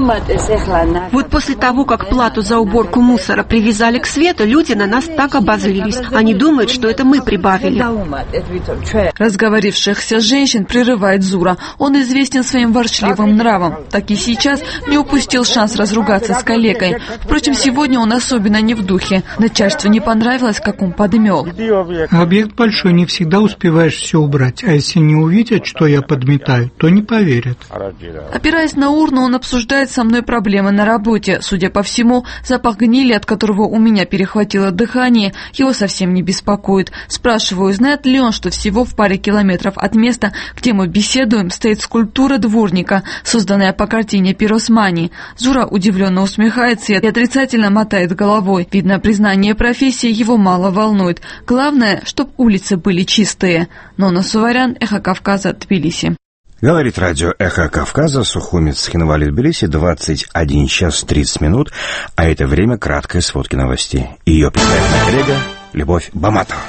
[SPEAKER 18] Вот после того, как плату за уборку мусора привязали к свету, люди на нас так обозлились. Они думают, что это мы прибавили.
[SPEAKER 6] Разговорившихся женщин прерывает Зура. Он известен своим ворчливым нравом. Так и сейчас не упустил шанс разругаться с коллегой. Впрочем, сегодня он особенно не в духе. Начальству не понравилось, как он подмел.
[SPEAKER 12] Объект большой, не всегда успеваешь все убрать. А если не увидят, что я подметаю, то не поверят.
[SPEAKER 6] Опираясь на урну, он обсуждает со мной проблемы на работе. Судя по всему, запах гнили, от которого у меня перехватило дыхание, его совсем не беспокоит. Спрашиваю, знает ли он, что всего в паре километров от места, где мы беседуем, стоит скульптура дворника, созданная по картине Пиросмани. Зура удивленно усмехается и отрицательно мотает головой. Видно, признание профессии его мало волнует. Главное, чтобы улицы были чистые. Нона Суварян, Эхо Кавказа, Тбилиси.
[SPEAKER 2] Говорит радио «Эхо Кавказа», Сухуми, Цхинвали, Тбилиси, 21 час 30 минут, а это время краткой сводки новостей. Ее писательная коллега Любовь Баматова.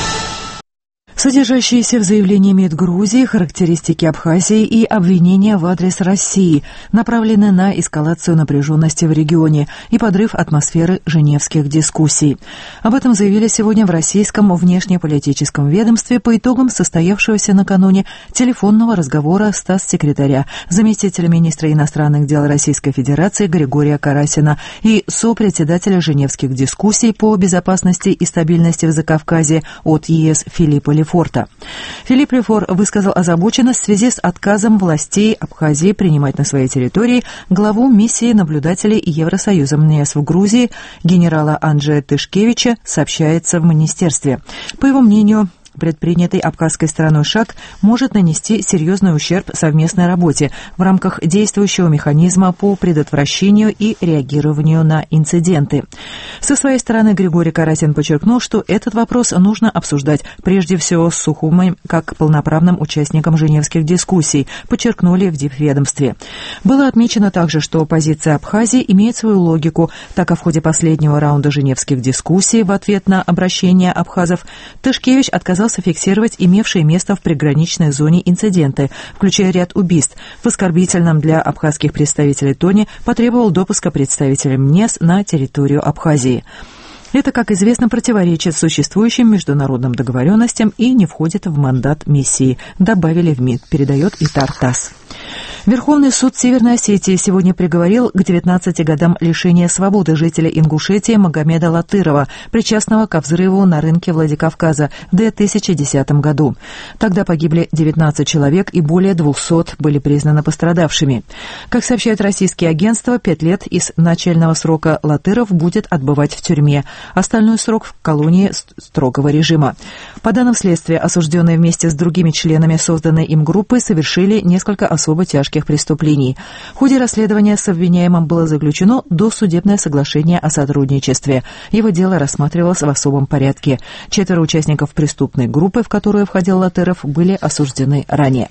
[SPEAKER 7] Содержащиеся в заявлении МИД Грузии характеристики Абхазии и обвинения в адрес России направлены на эскалацию напряженности в регионе и подрыв атмосферы женевских дискуссий. Об этом заявили сегодня в российском внешнеполитическом ведомстве по итогам состоявшегося накануне телефонного разговора статс-секретаря, заместителя министра иностранных дел Российской Федерации Григория Карасина и сопредседателя женевских дискуссий по безопасности и стабильности в Закавказье от ЕС Филиппа Лефорта. Филипп Лефор высказал озабоченность в связи с отказом властей Абхазии принимать на своей территории главу миссии наблюдателей Евросоюза МНЕС в Грузии генерала Анджея Тышкевича, сообщается в министерстве. По его мнению, предпринятый абхазской стороной шаг может нанести серьезный ущерб совместной работе в рамках действующего механизма по предотвращению и реагированию на инциденты. Со своей стороны Григорий Карасин подчеркнул, что этот вопрос нужно обсуждать прежде всего с Сухумой как полноправным участником женевских дискуссий, подчеркнули в дипведомстве. Было отмечено также, что позиция Абхазии имеет свою логику, так как в ходе последнего раунда женевских дискуссий в ответ на обращение абхазов Тышкевич отказался фиксировать имевшие место в приграничной зоне инциденты, включая ряд убийств. В оскорбительном для абхазских представителей тоне потребовал допуска представителей МНЕС на территорию Абхазии. Это, как известно, противоречит существующим международным договоренностям и не входит в мандат миссии, добавили в МИД, передает Итар ТАСС. Верховный суд Северной Осетии сегодня приговорил к 19 годам лишения свободы жителя Ингушетии Магомеда Латырова, причастного ко взрыву на рынке Владикавказа в 2010 году. Тогда погибли 19 человек и более 200 были признаны пострадавшими. Как сообщает российские агентства, 5 лет из начального срока Латыров будет отбывать в тюрьме. Остальной срок в колонии строгого режима. По данным следствия, осужденные вместе с другими членами созданной им группы совершили несколько особо тяжких преступлений. В ходе расследования с обвиняемым было заключено досудебное соглашение о сотрудничестве. Его дело рассматривалось в особом порядке. 4 участников преступной группы, в которую входил Латыров, были осуждены ранее.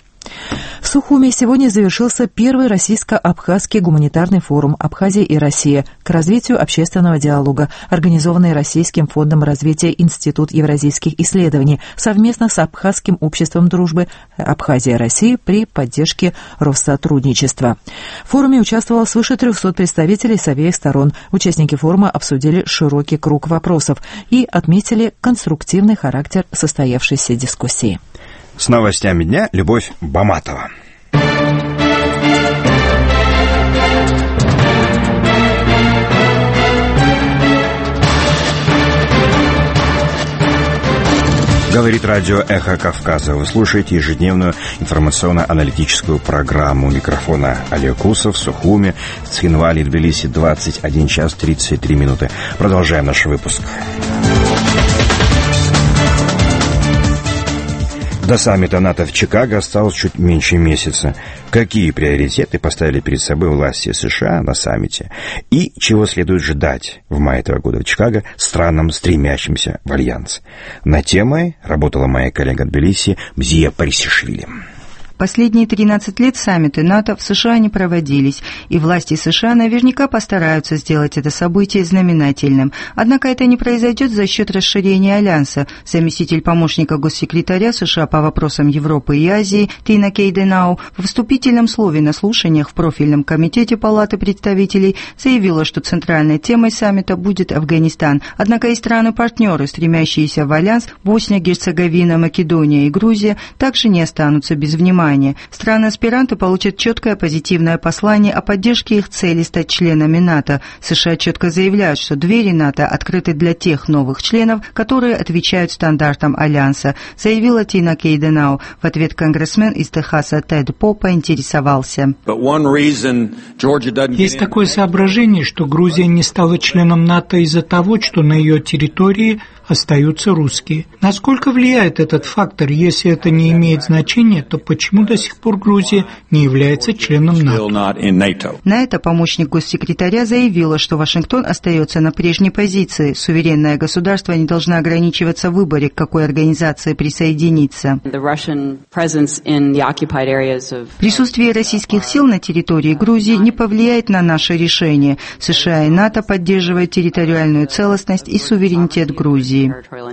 [SPEAKER 7] В Сухуми сегодня завершился первый российско-абхазский гуманитарный форум «Абхазия и Россия» к развитию общественного диалога, организованный Российским фондом развития Институт евразийских исследований совместно с Абхазским обществом дружбы «Абхазия-Россия» при поддержке Россотрудничества. В форуме участвовало свыше 300 представителей с обеих сторон. Участники форума обсудили широкий круг вопросов и отметили конструктивный характер состоявшейся дискуссии.
[SPEAKER 2] С новостями дня Любовь Баматова. Говорит радио «Эхо Кавказа». Вы слушаете ежедневную информационно-аналитическую программу. У микрофона Олег Кусов, Сухуми, Цхинвали, Тбилиси, 21 час 33 минуты. Продолжаем наш выпуск. До саммита НАТО в Чикаго осталось чуть меньше месяца. Какие приоритеты поставили перед собой власти США на саммите? И чего следует ждать в мае этого года в Чикаго странам, стремящимся в альянс? Над темой работала моя коллега Тбилиси Мзия Парисишвили.
[SPEAKER 11] Последние 13 лет саммиты НАТО в США не проводились, и власти США наверняка постараются сделать это событие знаменательным. Однако это не произойдет за счет расширения альянса. Заместитель помощника госсекретаря США по вопросам Европы и Азии Тина Кейденау в вступительном слове на слушаниях в профильном комитете Палаты представителей заявила, что центральной темой саммита будет Афганистан. Однако и страны-партнеры, стремящиеся в альянс, Босния, Герцеговина, Македония и Грузия, также не останутся без внимания. Страны-аспиранты получат четкое позитивное послание о поддержке их цели стать членами НАТО. США четко заявляют, что двери НАТО открыты для тех новых членов, которые отвечают стандартам Альянса, заявила Тина Кейденау. В ответ конгрессмен из Техаса Тед По поинтересовался.
[SPEAKER 12] Есть такое соображение, что Грузия не стала членом НАТО из-за того, что на ее территории остаются русские. Насколько влияет этот фактор? Если это не имеет значения, то почему до сих пор Грузия не является членом НАТО?
[SPEAKER 11] На это помощник госсекретаря заявила, что Вашингтон остается на прежней позиции. Суверенное государство не должно ограничиваться в выборе, к какой организации присоединиться. Присутствие российских сил на территории Грузии не повлияет на наше решение. США и НАТО поддерживают территориальную целостность и суверенитет Грузии.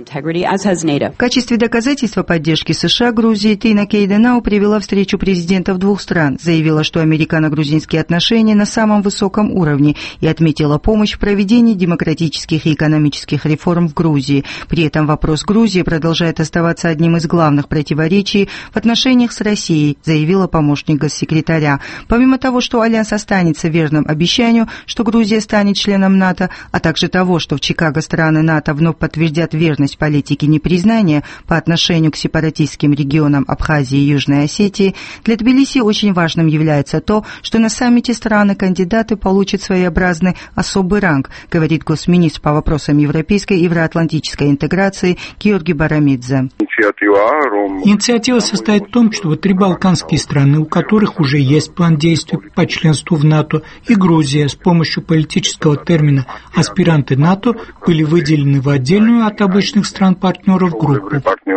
[SPEAKER 11] В качестве доказательства поддержки США Грузии Тина Кейденау привела встречу президентов двух стран, заявила, что американо-грузинские отношения на самом высоком уровне и отметила помощь в проведении демократических и экономических реформ в Грузии. При этом вопрос Грузии продолжает оставаться одним из главных противоречий в отношениях с Россией, заявила помощник госсекретаря. Помимо того, что Альянс останется верным обещанию, что Грузия станет членом НАТО, а также того, что в Чикаго страны НАТО вновь подтвердят верность политике непризнания по отношению к сепаратистским регионам Абхазии и Южной Осетии, для Тбилиси очень важным является то, что на саммите страны-кандидаты получат своеобразный особый ранг, говорит госсминистр по вопросам европейской и евроатлантической интеграции Георгий Барамидзе.
[SPEAKER 12] Инициатива состоит в том, что три балканские страны, у которых уже есть план действий по членству в НАТО, и Грузия с помощью политического термина «аспиранты НАТО» были выделены в отдельную от обычных стран-партнеров группу.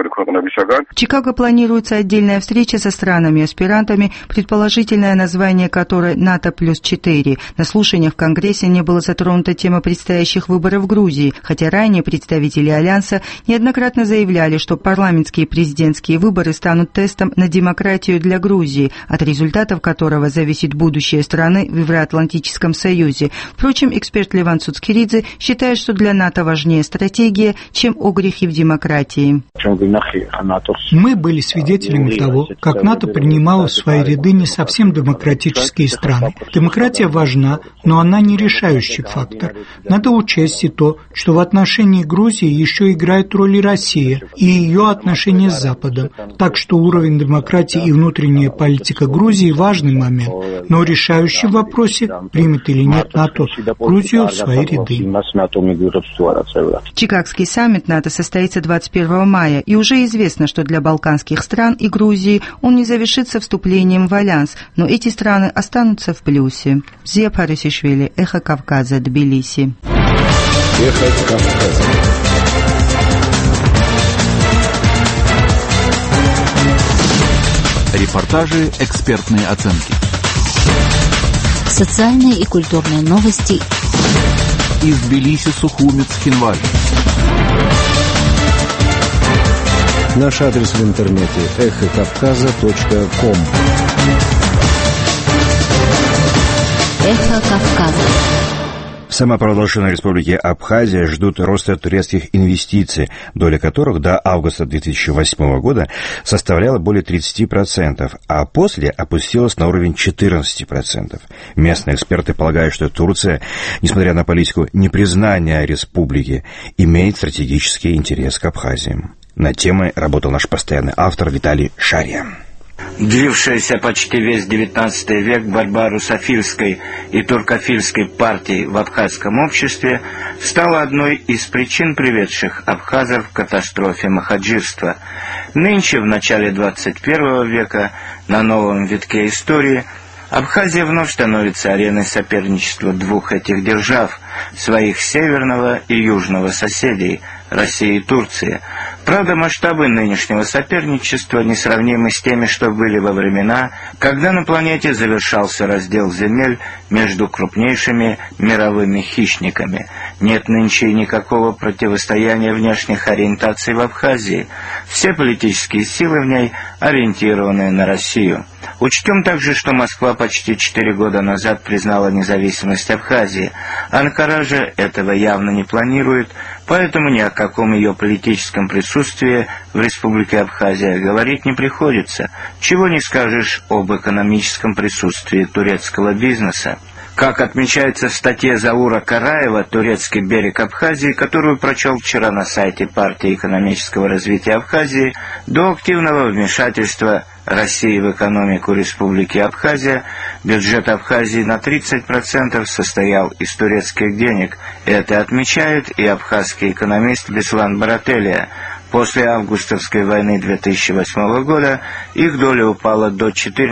[SPEAKER 11] В Чикаго планируется отдельная встреча со странами-аспирантами, предположительное название которой НАТО плюс 4. На слушаниях в Конгрессе не была затронута тема предстоящих выборов в Грузии, хотя ранее представители Альянса неоднократно заявляли, что парламентские и президентские выборы станут тестом на демократию для Грузии, от результатов которого зависит будущее страны в Евроатлантическом Союзе. Впрочем, эксперт Леван Цуцкиридзе считает, что для НАТО важнее стратегия, чем огрехи в демократии.
[SPEAKER 12] Мы были свидетелями того, как НАТО принимало в свои ряды не совсем демократические страны. Демократия важна, но она не решающий фактор. Надо учесть и то, что в отношении Грузии еще играет роль и Россия, и ее отношения с Западом. Так что уровень демократии и внутренняя политика Грузии – важный момент. Но решающий в вопросе, примет или нет НАТО Грузию в свои ряды.
[SPEAKER 11] Чикагский саммит НАТО состоится 21 мая, и уже известно, что для балканских стран и Грузии он не завершится вступлением в Альянс, но эти страны останутся в плюсе. Мзия Парисишвили, Эхо Кавказа, Тбилиси.
[SPEAKER 1] Эхо Кавказа.
[SPEAKER 21] Репортажи, экспертные оценки.
[SPEAKER 13] Социальные и культурные новости.
[SPEAKER 21] Из Тбилиси, Сухуми, Цхинвали.
[SPEAKER 1] Наш адрес в интернете эхокавказа.ком.
[SPEAKER 13] Эхо Кавказа.
[SPEAKER 2] В самопровозглашенной республике Абхазия ждут роста турецких инвестиций, доля которых до августа 2008 года составляла более 30%, а после опустилась на уровень 14%. Местные эксперты полагают, что Турция, несмотря на политику непризнания республики, имеет стратегический интерес к Абхазии. Над темой работал наш постоянный автор Виталий Шария.
[SPEAKER 8] Длившаяся почти весь XIX век борьба русофильской и туркофильской партий в абхазском обществе стала одной из причин, приведших абхазов к катастрофе махаджирства. Нынче, в начале XXI века, на новом витке истории, Абхазия вновь становится ареной соперничества двух этих держав, своих северного и южного соседей, России и Турции. Правда, масштабы нынешнего соперничества несравнимы с теми, что были во времена, когда на планете завершался раздел земель между крупнейшими мировыми хищниками. Нет нынче и никакого противостояния внешних ориентаций в Абхазии. Все политические силы в ней ориентированы на Россию. Учтем также, что Москва почти 4 года назад признала независимость Абхазии. Анкара же этого явно не планирует, поэтому ни о каком ее политическом присутствии в Республике Абхазия говорить не приходится. Чего не скажешь об экономическом присутствии турецкого бизнеса. Как отмечается в статье Заура Караева «Турецкий берег Абхазии», которую прочел вчера на сайте партии экономического развития Абхазии, до активного вмешательства России в экономику Республики Абхазия бюджет Абхазии на 30% состоял из турецких денег. Это отмечает и абхазский экономист Беслан Барателия. После августовской войны 2008 года их доля упала до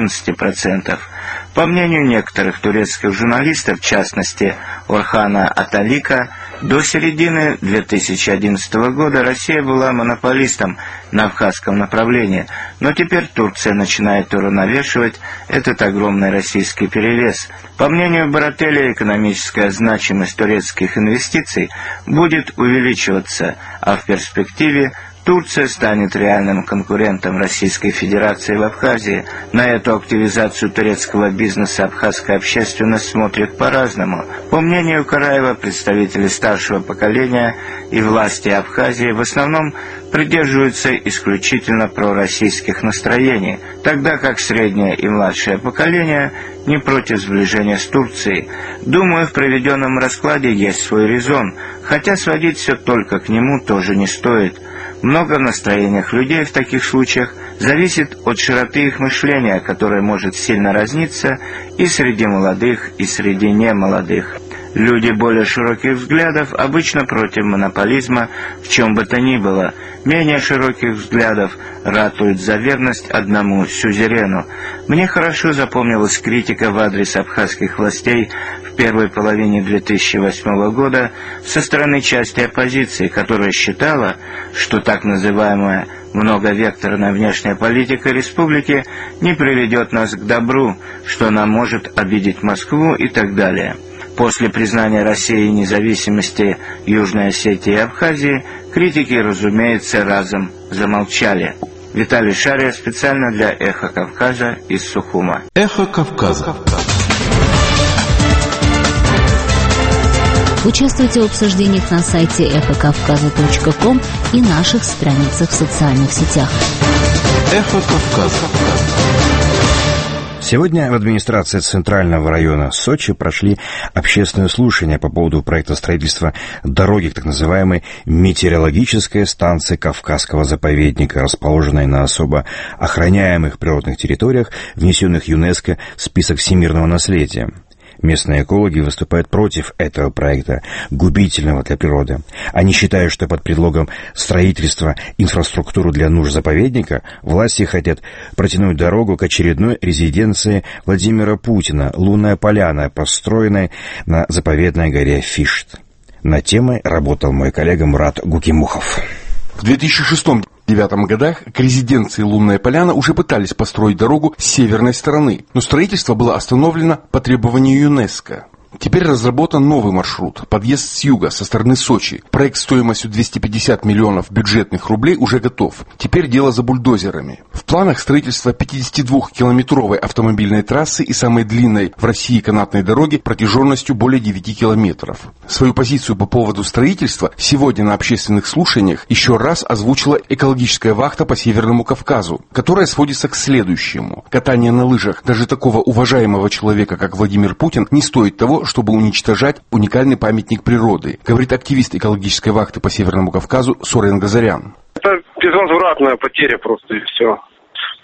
[SPEAKER 8] 14%. По мнению некоторых турецких журналистов, в частности Орхана Аталика, до середины 2011 года Россия была монополистом на абхазском направлении, но теперь Турция начинает уравновешивать этот огромный российский перевес. По мнению Барателя, экономическая значимость турецких инвестиций будет увеличиваться, а в перспективе Турция станет реальным конкурентом Российской Федерации в Абхазии. На эту активизацию турецкого бизнеса абхазская общественность смотрит по-разному. По мнению Караева, представители старшего поколения и власти Абхазии в основном придерживаются исключительно пророссийских настроений, тогда как среднее и младшее поколение не против сближения с Турцией. Думаю, в проведенном раскладе есть свой резон, хотя сводить все только к нему тоже не стоит. Много в настроениях людей в таких случаях зависит от широты их мышления, которое может сильно разниться и среди молодых, и среди немолодых. Люди более широких взглядов обычно против монополизма в чем бы то ни было. Менее широких взглядов ратуют за верность одному сюзерену. Мне хорошо запомнилась критика в адрес абхазских властей в первой половине 2008 года со стороны части оппозиции, которая считала, что так называемая многовекторная внешняя политика республики не приведет нас к добру, что она может обидеть Москву и так далее. После признания России независимости Южной Осетии и Абхазии критики, разумеется, разом замолчали. Виталий Шария специально для «Эхо Кавказа» из Сухума.
[SPEAKER 21] «Эхо Кавказа».
[SPEAKER 13] Участвуйте в обсуждениях на сайте эхокавказа.ком и наших страницах в социальных сетях.
[SPEAKER 21] «Эхо Кавказа».
[SPEAKER 2] Сегодня в администрации Центрального района Сочи прошли общественные слушания по поводу проекта строительства дороги к так называемой метеорологической станции Кавказского заповедника, расположенной на особо охраняемых природных территориях, внесенных ЮНЕСКО в список всемирного наследия. Местные экологи выступают против этого проекта, губительного для природы. Они считают, что под предлогом строительства инфраструктуры для нужд заповедника власти хотят протянуть дорогу к очередной резиденции Владимира Путина, Лунная поляна, построенной на заповедной горе Фишт. Над темой работал мой коллега Мурат Гукимухов.
[SPEAKER 22] В 2006-2009 годах к резиденции Лунная поляна уже пытались построить дорогу с северной стороны, но строительство было остановлено по требованию ЮНЕСКО. Теперь разработан новый маршрут, подъезд с юга, со стороны Сочи. Проект стоимостью 250 миллионов бюджетных рублей уже готов. Теперь дело за бульдозерами. В планах строительство 52-километровой автомобильной трассы и самой длинной в России канатной дороги протяженностью более 9 километров. Свою позицию по поводу строительства сегодня на общественных слушаниях еще раз озвучила экологическая вахта по Северному Кавказу, которая сводится к следующему. Катание на лыжах даже такого уважаемого человека, как Владимир Путин, не стоит того, чтобы уничтожать уникальный памятник природы, говорит активист экологической вахты по Северному Кавказу Сурен Газарян.
[SPEAKER 23] Это безвозвратная потеря просто и все.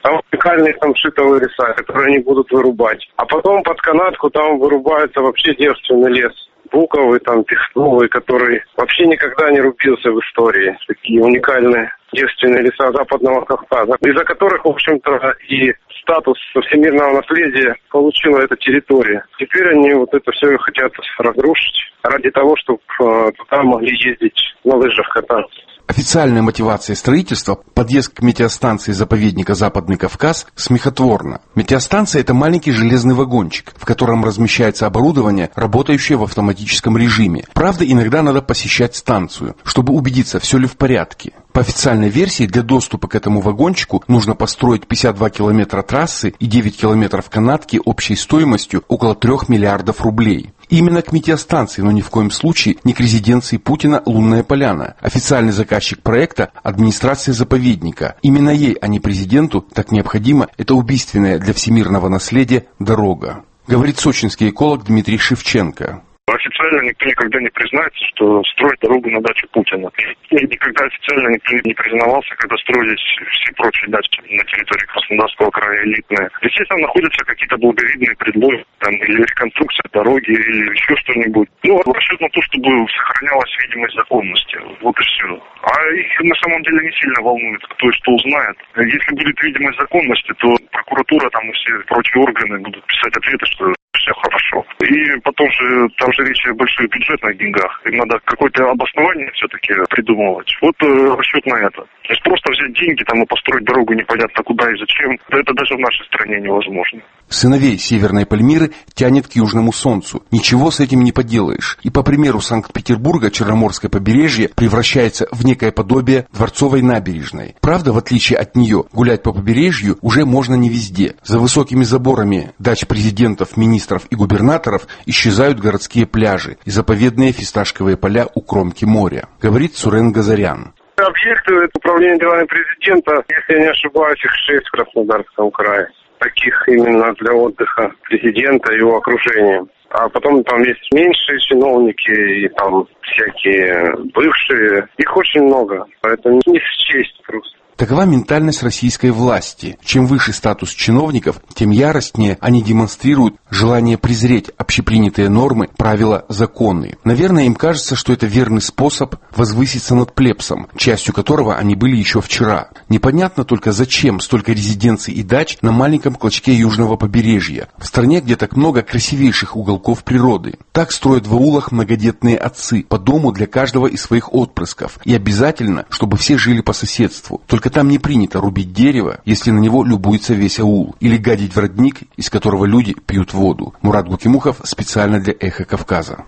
[SPEAKER 9] Там уникальные самшитовые леса, которые они будут вырубать. А потом под канатку там вырубается вообще девственный лес. Буковый, там, песковый, который вообще никогда не рубился в истории. Такие уникальные девственные леса Западного Кавказа, из-за которых, в общем-то, и статус всемирного наследия получила эта территория. Теперь они вот это все хотят разрушить ради того, чтобы туда могли ездить на лыжах кататься.
[SPEAKER 22] Официальная мотивация строительства – подъезд к метеостанции заповедника Западный Кавказ – смехотворна. Метеостанция – это маленький железный вагончик, в котором размещается оборудование, работающее в автоматическом режиме. Правда, иногда надо посещать станцию, чтобы убедиться, все ли в порядке. По официальной версии, для доступа к этому вагончику нужно построить 52 километра трассы и 9 километров канатки общей стоимостью около 3 миллиардов рублей. Именно к метеостанции, но ни в коем случае не к резиденции Путина «Лунная поляна». Официальный заказчик проекта – администрация заповедника. Именно ей, а не президенту, так необходима эта убийственная для всемирного наследия дорога. Говорит сочинский эколог Дмитрий Шевченко.
[SPEAKER 10] Официально никто никогда не признается, что строить дорогу на дачу Путина. И никогда официально никто не признавался, когда строились все прочие дачи на территории Краснодарского края элитные. Естественно, находятся какие-то благовидные предлоги, там, или реконструкция дороги, или еще что-нибудь. Ну, в расчет на то, чтобы сохранялась видимость законности. Вот и все. А их на самом деле не сильно волнует, кто и что узнает. Если будет видимость законности, то прокуратура там и все прочие органы будут писать ответы, что все хорошо. И потом же, там же речь о больших бюджетных деньгах. Им надо какое-то обоснование все-таки придумывать. Вот расчет на это. То есть просто взять деньги там и построить дорогу непонятно куда и зачем, это даже в нашей стране невозможно.
[SPEAKER 22] Сыновей Северной Пальмиры тянет к южному солнцу. Ничего с этим не поделаешь. И по примеру Санкт-Петербурга Черноморское побережье превращается в некое подобие Дворцовой набережной. Правда, в отличие от нее, гулять по побережью уже можно не везде. За высокими заборами дач президентов, министров и губернаторов исчезают городские пляжи и заповедные фисташковые поля у кромки моря, говорит Сурен Газарян.
[SPEAKER 9] Объекты управления делами президента, если я не ошибаюсь, их 6 в Краснодарском крае. Таких именно для отдыха президента и его окружения. А потом там есть меньшие чиновники и там всякие бывшие. Их очень много. Это не счесть просто.
[SPEAKER 22] Такова ментальность российской власти. Чем выше статус чиновников, тем яростнее они демонстрируют желание презреть общепринятые нормы, правила, законы. Наверное, им кажется, что это верный способ возвыситься над плебсом, частью которого они были еще вчера. Непонятно только, зачем столько резиденций и дач на маленьком клочке южного побережья, в стране, где так много красивейших уголков природы. Так строят в аулах многодетные отцы, по дому для каждого из своих отпрысков. И обязательно, чтобы все жили по соседству. Только там не принято рубить дерево, если на него любуется весь аул, или гадить в родник, из которого люди пьют воду. Мурат Гукимухов специально для «Эхо Кавказа».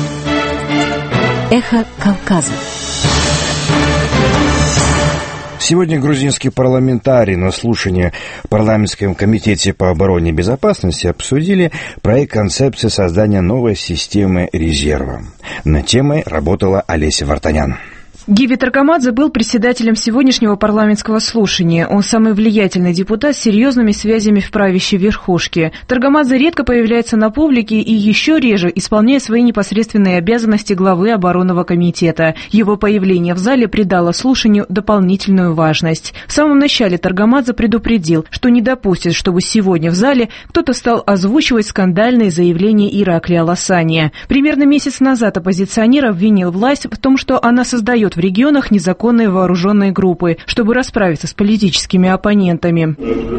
[SPEAKER 13] «Эхо Кавказа».
[SPEAKER 2] Сегодня грузинские парламентарии на слушании в парламентском комитете по обороне и безопасности обсудили проект концепции создания новой системы резерва. Над темой работала Олеся Вартанян.
[SPEAKER 23] Гиви Таргамадзе был председателем сегодняшнего парламентского слушания. Он самый влиятельный депутат с серьезными связями в правящей верхушке. Таргамадзе редко появляется на публике и еще реже исполняет свои непосредственные обязанности главы оборонного комитета. Его появление в зале придало слушанию дополнительную важность. В самом начале Таргамадзе предупредил, что не допустит, чтобы сегодня в зале кто-то стал озвучивать скандальные заявления Иракли Аласания. Примерно месяц назад оппозиционер обвинил власть в том, что она создает в регионах незаконные вооруженные группы, чтобы расправиться с политическими оппонентами.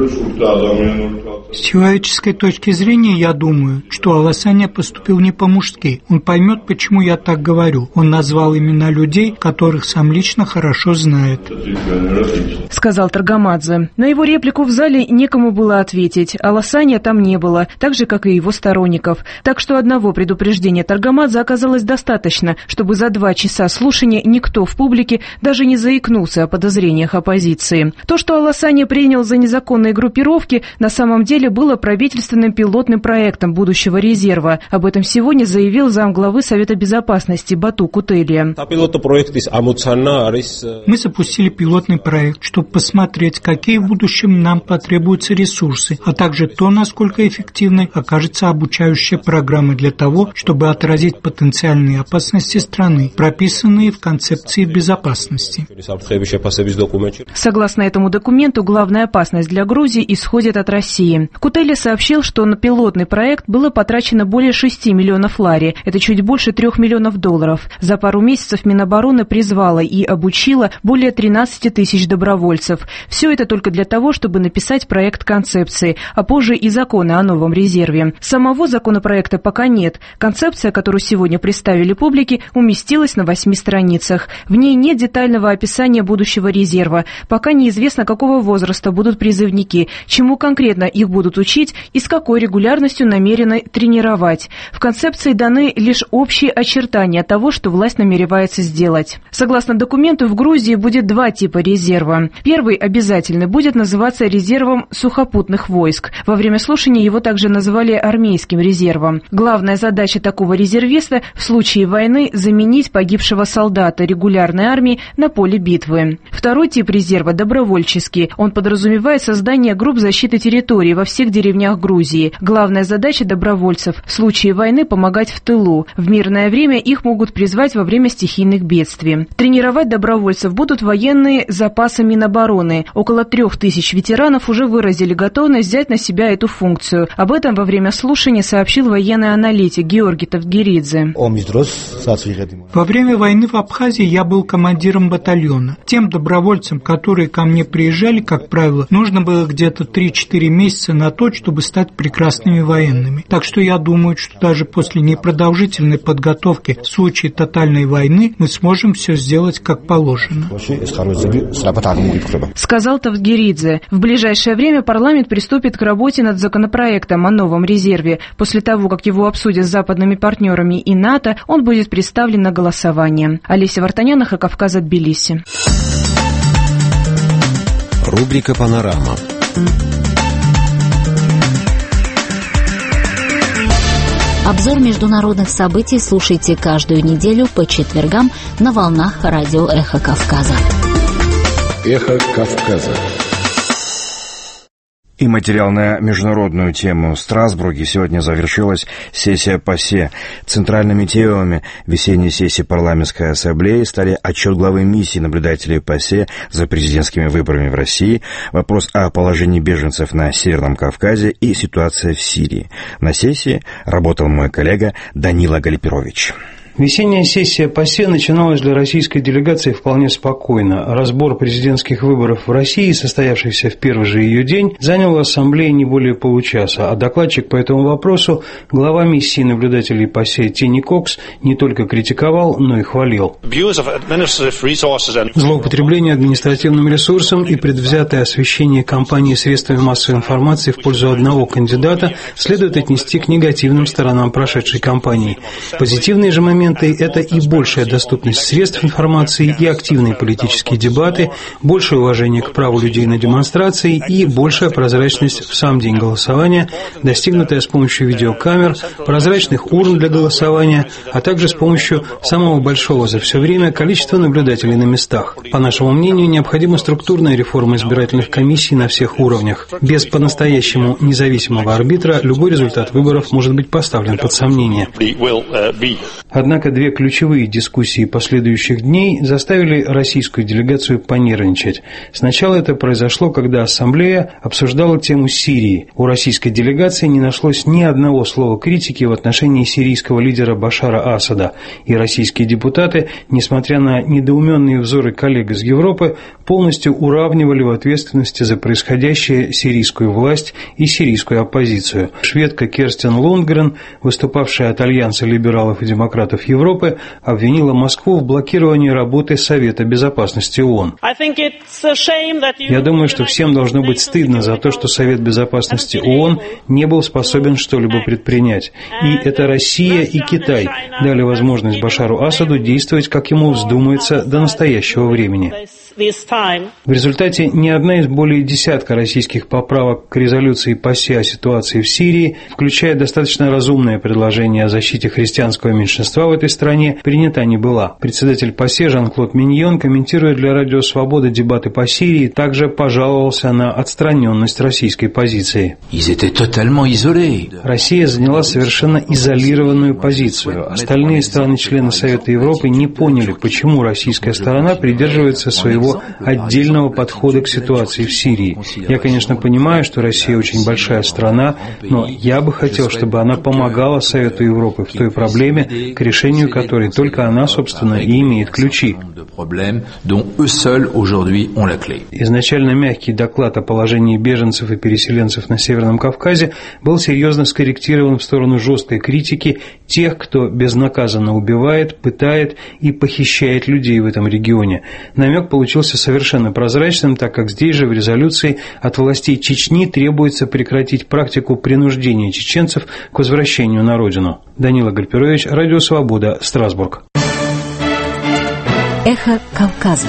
[SPEAKER 12] С человеческой точки зрения, я думаю, что Аласания поступил не по-мужски. Он поймет, почему я так говорю. Он назвал имена людей, которых сам лично хорошо знает.
[SPEAKER 23] Сказал Таргамадзе. На его реплику в зале некому было ответить. Аласания там не было, так же, как и его сторонников. Так что одного предупреждения Таргамадзе оказалось достаточно, чтобы за 2 часа слушания никто в публике даже не заикнулся о подозрениях оппозиции. То, что Аласания принял за незаконные группировки, на самом деле было правительственным пилотным проектом будущего резерва. Об этом сегодня заявил замглавы Совета Безопасности Бату Кутелия.
[SPEAKER 12] Мы запустили пилотный проект, чтобы посмотреть, какие в будущем нам потребуются ресурсы, а также то, насколько эффективной окажется обучающая программа для того, чтобы отразить потенциальные опасности страны, прописанные в концепции позиции безопасности.
[SPEAKER 23] Согласно этому документу, главная опасность для Грузии исходит от России. Кутайли сообщил, что на пилотный проект было потрачено более 6 миллионов лари, это чуть больше 3 миллионов долларов. За пару месяцев Минобороны призвала и обучила более 13 тысяч добровольцев. Все это только для того, чтобы написать проект концепции, а позже и законы о новом резерве. Самого законопроекта пока нет. Концепция, которую сегодня представили публике, уместилась на 8 страницах. В ней нет детального описания будущего резерва. Пока неизвестно, какого возраста будут призывники, чему конкретно их будут учить и с какой регулярностью намерены тренировать. В концепции даны лишь общие очертания того, что власть намеревается сделать. Согласно документу, в Грузии будет 2 типа резерва. Первый обязательно будет называться резервом сухопутных войск. Во время слушания его также называли армейским резервом. Главная задача такого резервиста в случае войны – заменить погибшего солдата регулярной армии на поле битвы. Второй тип резерва – добровольческий. Он подразумевает создание групп защиты территории во всех деревнях Грузии. Главная задача добровольцев в случае войны – помогать в тылу. В мирное время их могут призвать во время стихийных бедствий. Тренировать добровольцев будут военные запасы Минобороны. Около 3000 ветеранов уже выразили готовность взять на себя эту функцию. Об этом во время слушания сообщил военный аналитик Георгий Тавгеридзе.
[SPEAKER 12] Во время войны в Абхазии я был командиром батальона. Тем добровольцам, которые ко мне приезжали, как правило, нужно было где-то 3-4 месяца на то, чтобы стать прекрасными военными. Так что я думаю, что даже после непродолжительной подготовки в случае тотальной войны мы сможем все сделать как положено.
[SPEAKER 23] Сказал Тавгеридзе. В ближайшее время парламент приступит к работе над законопроектом о новом резерве. После того, как его обсудят с западными партнерами и НАТО, он будет представлен на голосование. Олеся Вартанян, Кавказа, Тбилиси.
[SPEAKER 1] Рубрика «Панорама».
[SPEAKER 13] Обзор международных событий слушайте каждую неделю по четвергам на волнах радио «Эхо Кавказа».
[SPEAKER 1] «Эхо Кавказа».
[SPEAKER 2] И материал на международную тему. В Страсбурге сегодня завершилась сессия ПАСЕ. Центральными темами весенней сессии парламентской ассамблеи стали отчет главы миссии наблюдателей ПАСЕ за президентскими выборами в России, вопрос о положении беженцев на Северном Кавказе и ситуация в Сирии. На сессии работал мой коллега Данила Галиперович.
[SPEAKER 4] Весенняя сессия ПАСЕ начиналась для российской делегации вполне спокойно. Разбор президентских выборов в России, состоявшийся в первый же ее день, занял в ассамблее не более получаса, а докладчик по этому вопросу, глава миссии наблюдателей ПАСЕ Тини Кокс, не только критиковал, но и хвалил. Злоупотребление административным ресурсом и предвзятое освещение кампании средствами массовой информации в пользу одного кандидата следует отнести к негативным сторонам прошедшей кампании. Позитивные же моменты – это и большая доступность средств информации, и активные политические дебаты, большее уважение к праву людей на демонстрации и большая прозрачность в сам день голосования, достигнутая с помощью видеокамер, прозрачных урн для голосования, а также с помощью самого большого за все время количества наблюдателей на местах. По нашему мнению, необходима структурная реформа избирательных комиссий на всех уровнях. Без по-настоящему независимого арбитра любой результат выборов может быть поставлен под сомнение. Однако две ключевые дискуссии последующих дней заставили российскую делегацию понервничать. Сначала это произошло, когда ассамблея обсуждала тему Сирии. У российской делегации не нашлось ни одного слова критики в отношении сирийского лидера Башара Асада, и российские депутаты, несмотря на недоуменные взоры коллег из Европы, полностью уравнивали в ответственности за происходящее сирийскую власть и сирийскую оппозицию. Шведка Керстен Лундгрен, выступавшая от Альянса либералов и демократов Европы, обвинила Москву в блокировании работы Совета Безопасности ООН. Я думаю, что всем должно быть стыдно за то, что Совет Безопасности ООН не был способен что-либо предпринять. И это Россия и Китай дали возможность Башару Асаду действовать, как ему вздумается, до настоящего времени. В результате ни одна из более десятка российских поправок к резолюции ПАСЕ о ситуации в Сирии, включая достаточно разумное предложение о защите христианского меньшинства в этой стране, принята не была. Председатель ПАСЕ Жан-Клод Миньон, комментируя для Радио Свобода дебаты по Сирии, также пожаловался на отстраненность российской позиции. Россия заняла совершенно изолированную позицию. Остальные страны-члены Совета Европы не поняли, почему российская сторона придерживается своего отдельного подхода к ситуации в Сирии. Я, конечно, понимаю, что Россия очень большая страна, но я бы хотел, чтобы она помогала Совету Европы в той проблеме, к решению которой только она, собственно, и имеет ключи. Изначально мягкий доклад о положении беженцев и переселенцев на Северном Кавказе был серьезно скорректирован в сторону жесткой критики тех, кто безнаказанно убивает, пытает и похищает людей в этом регионе. Намек получился совершенно прозрачным, так как здесь же в резолюции от властей Чечни требуется прекратить практику принуждения чеченцев к возвращению на родину. Данила Гальперович, Радио Свобода, Страсбург.
[SPEAKER 13] Эхо Кавказа.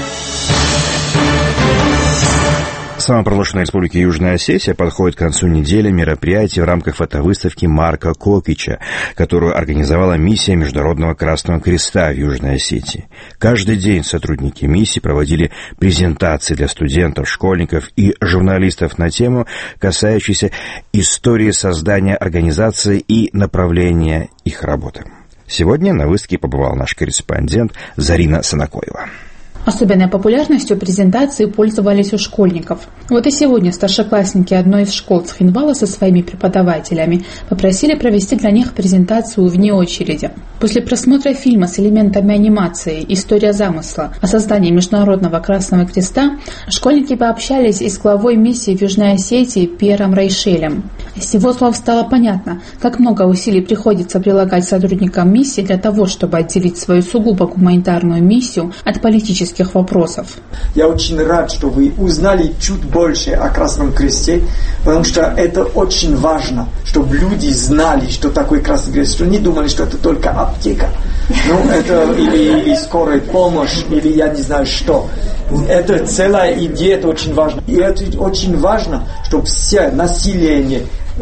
[SPEAKER 2] Самопровозглашенной республики Южная Осетия подходит к концу недели мероприятий в рамках фотовыставки Марка Кокича, которую организовала миссия Международного Красного Креста в Южной Осетии. Каждый день сотрудники миссии проводили презентации для студентов, школьников и журналистов на тему, касающуюся истории создания организации и направления их работы. Сегодня на выставке побывал наш корреспондент Зарина Санакоева.
[SPEAKER 5] Особенной популярностью презентации пользовались у школьников. Вот и сегодня старшеклассники одной из школ Цхинвала со своими преподавателями попросили провести для них презентацию вне очереди. После просмотра фильма с элементами анимации «История замысла» о создании Международного Красного Креста школьники пообщались и с главой миссии в Южной Осетии Пьером Рейшелем. Из его слов стало понятно, как много усилий приходится прилагать сотрудникам миссии для того, чтобы отделить свою сугубо гуманитарную миссию от политических вопросов.
[SPEAKER 14] Я очень рад, что вы узнали чуть больше о Красном Кресте, потому что это очень важно, чтобы люди знали, что такое Красный Крест, что не думали, что это только аптека. Ну, это или скорая помощь, или я не знаю что. Это целая идея, это очень важно. И это очень важно, чтобы все население,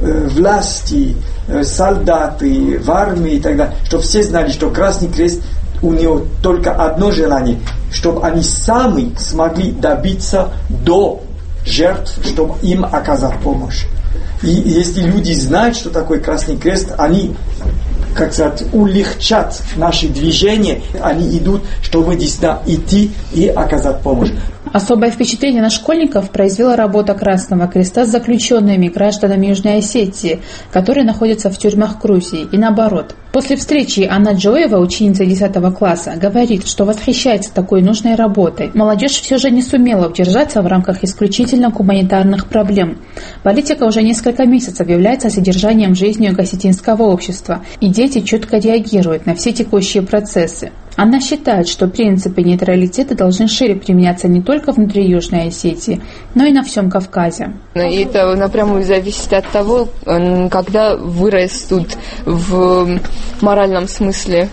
[SPEAKER 14] власти, солдаты, в армии и так далее, чтобы все знали, что Красный Крест, у него только одно желание, чтобы они сами смогли добиться до жертв, чтобы им оказать помощь. И если люди знают, что такое Красный Крест, они, как сказать, улегчат наши движения, они идут, чтобы действительно идти и оказать помощь.
[SPEAKER 5] Особое впечатление на школьников произвела работа Красного Креста с заключенными гражданами Южной Осетии, которые находятся в тюрьмах Грузии, и наоборот. После встречи Анна Джоева, ученица 10 класса, говорит, что восхищается такой нужной работой. Молодежь все же не сумела удержаться в рамках исключительно гуманитарных проблем. Политика уже несколько месяцев является содержанием жизни осетинского общества, и дети четко реагируют на все текущие процессы. Она считает, что принципы нейтралитета должны шире применяться не только внутри Южной Осетии, но и на всем Кавказе.
[SPEAKER 16] И это напрямую зависит от того, когда вырастут в моральном смысле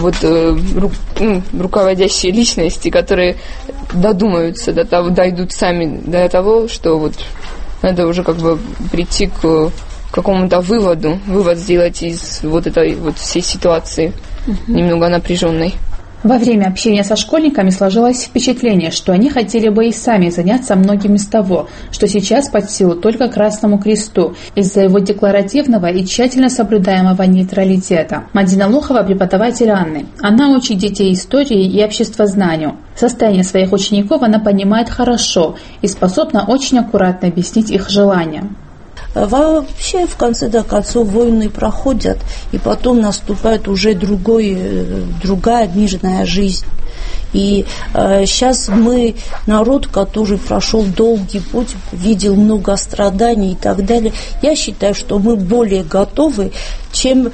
[SPEAKER 16] руководящие личности, которые додумаются до того, дойдут сами до того, что надо уже прийти к какому-то вывод сделать из этой всей ситуации немного напряженной.
[SPEAKER 5] Во время общения со школьниками сложилось впечатление, что они хотели бы и сами заняться многим из того, что сейчас под силу только Красному Кресту, из-за его декларативного и тщательно соблюдаемого нейтралитета. Мадина Лухова – преподаватель Анны. Она учит детей истории и обществознанию. Состояние своих учеников она понимает хорошо и способна очень аккуратно объяснить их желания.
[SPEAKER 24] Вообще, в конце концов, войны проходят, и потом наступает уже другая мирная жизнь. И сейчас мы, народ, который прошел долгий путь, видел много страданий и так далее, я считаю, что мы более готовы, чем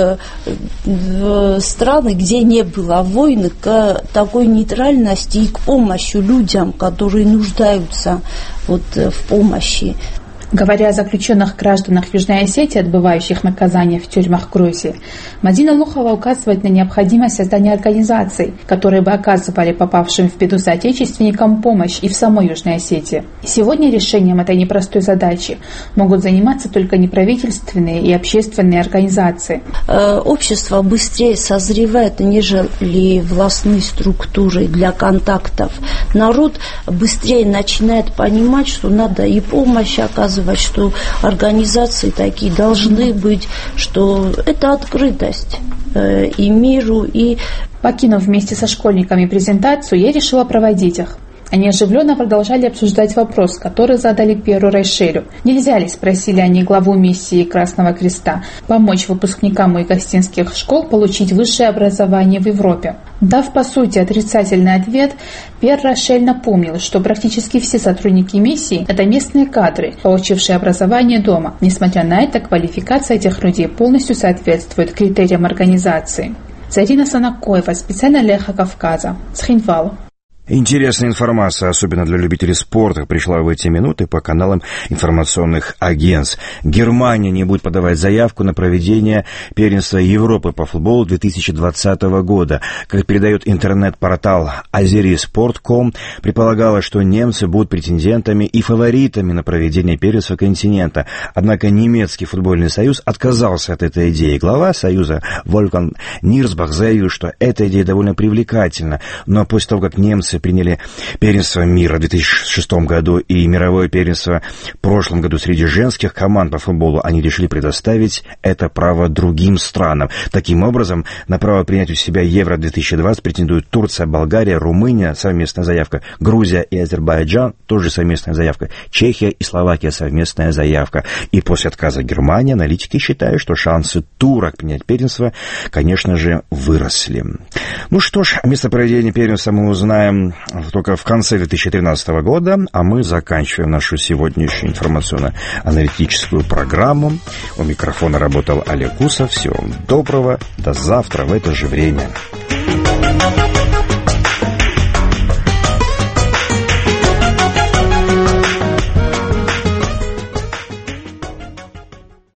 [SPEAKER 24] страны, где не было войны, к такой нейтральности и к помощи людям, которые нуждаются в помощи.
[SPEAKER 5] Говоря о заключенных гражданах Южной Осетии, отбывающих наказание в тюрьмах Грузии, Мадина Лухова указывает на необходимость создания организаций, которые бы оказывали попавшим в беду соотечественникам помощь и в самой Южной Осетии. Сегодня решением этой непростой задачи могут заниматься только неправительственные и общественные организации.
[SPEAKER 24] Общество быстрее созревает, нежели властные структуры для контактов. Народ быстрее начинает понимать, что надо и помощь оказывать, что организации такие должны быть, что это открытость и миру, и...
[SPEAKER 5] Покинув вместе со школьниками презентацию, я решила проводить их. Они оживленно продолжали обсуждать вопрос, который задали Пьеру Райшелю. Нельзя ли, спросили они главу миссии Красного Креста, помочь выпускникам уигастинских школ получить высшее образование в Европе? Дав, по сути, отрицательный ответ, Пьер Райшель напомнил, что практически все сотрудники миссии – это местные кадры, получившие образование дома. Несмотря на это, квалификация этих людей полностью соответствует критериям организации. Зарина Санакоева, специально для «Эхо Кавказа», Цхинвал.
[SPEAKER 2] Интересная информация, особенно для любителей спорта, пришла в эти минуты по каналам информационных агентств. Германия не будет подавать заявку на проведение первенства Европы по футболу 2020 года. Как передает интернет-портал azerisport.com, предполагалось, что немцы будут претендентами и фаворитами на проведение первенства континента. Однако немецкий футбольный союз отказался от этой идеи. Глава союза Вольфганг Нирсбах заявил, что эта идея довольно привлекательна, но после того, как немцы приняли первенство мира в 2006 году и мировое первенство в прошлом году среди женских команд по футболу, они решили предоставить это право другим странам. Таким образом, на право принять у себя Евро-2020 претендуют Турция, Болгария, Румыния, совместная заявка, Грузия и Азербайджан, тоже совместная заявка, Чехия и Словакия, совместная заявка. И после отказа Германии аналитики считают, что шансы турок принять первенство, конечно же, выросли. Ну что ж, место проведения первенства мы узнаем только в конце 2013 года, а мы заканчиваем нашу сегодняшнюю информационно-аналитическую программу. У микрофона работал Олег Гусев. Всего вам доброго. До завтра в это же время.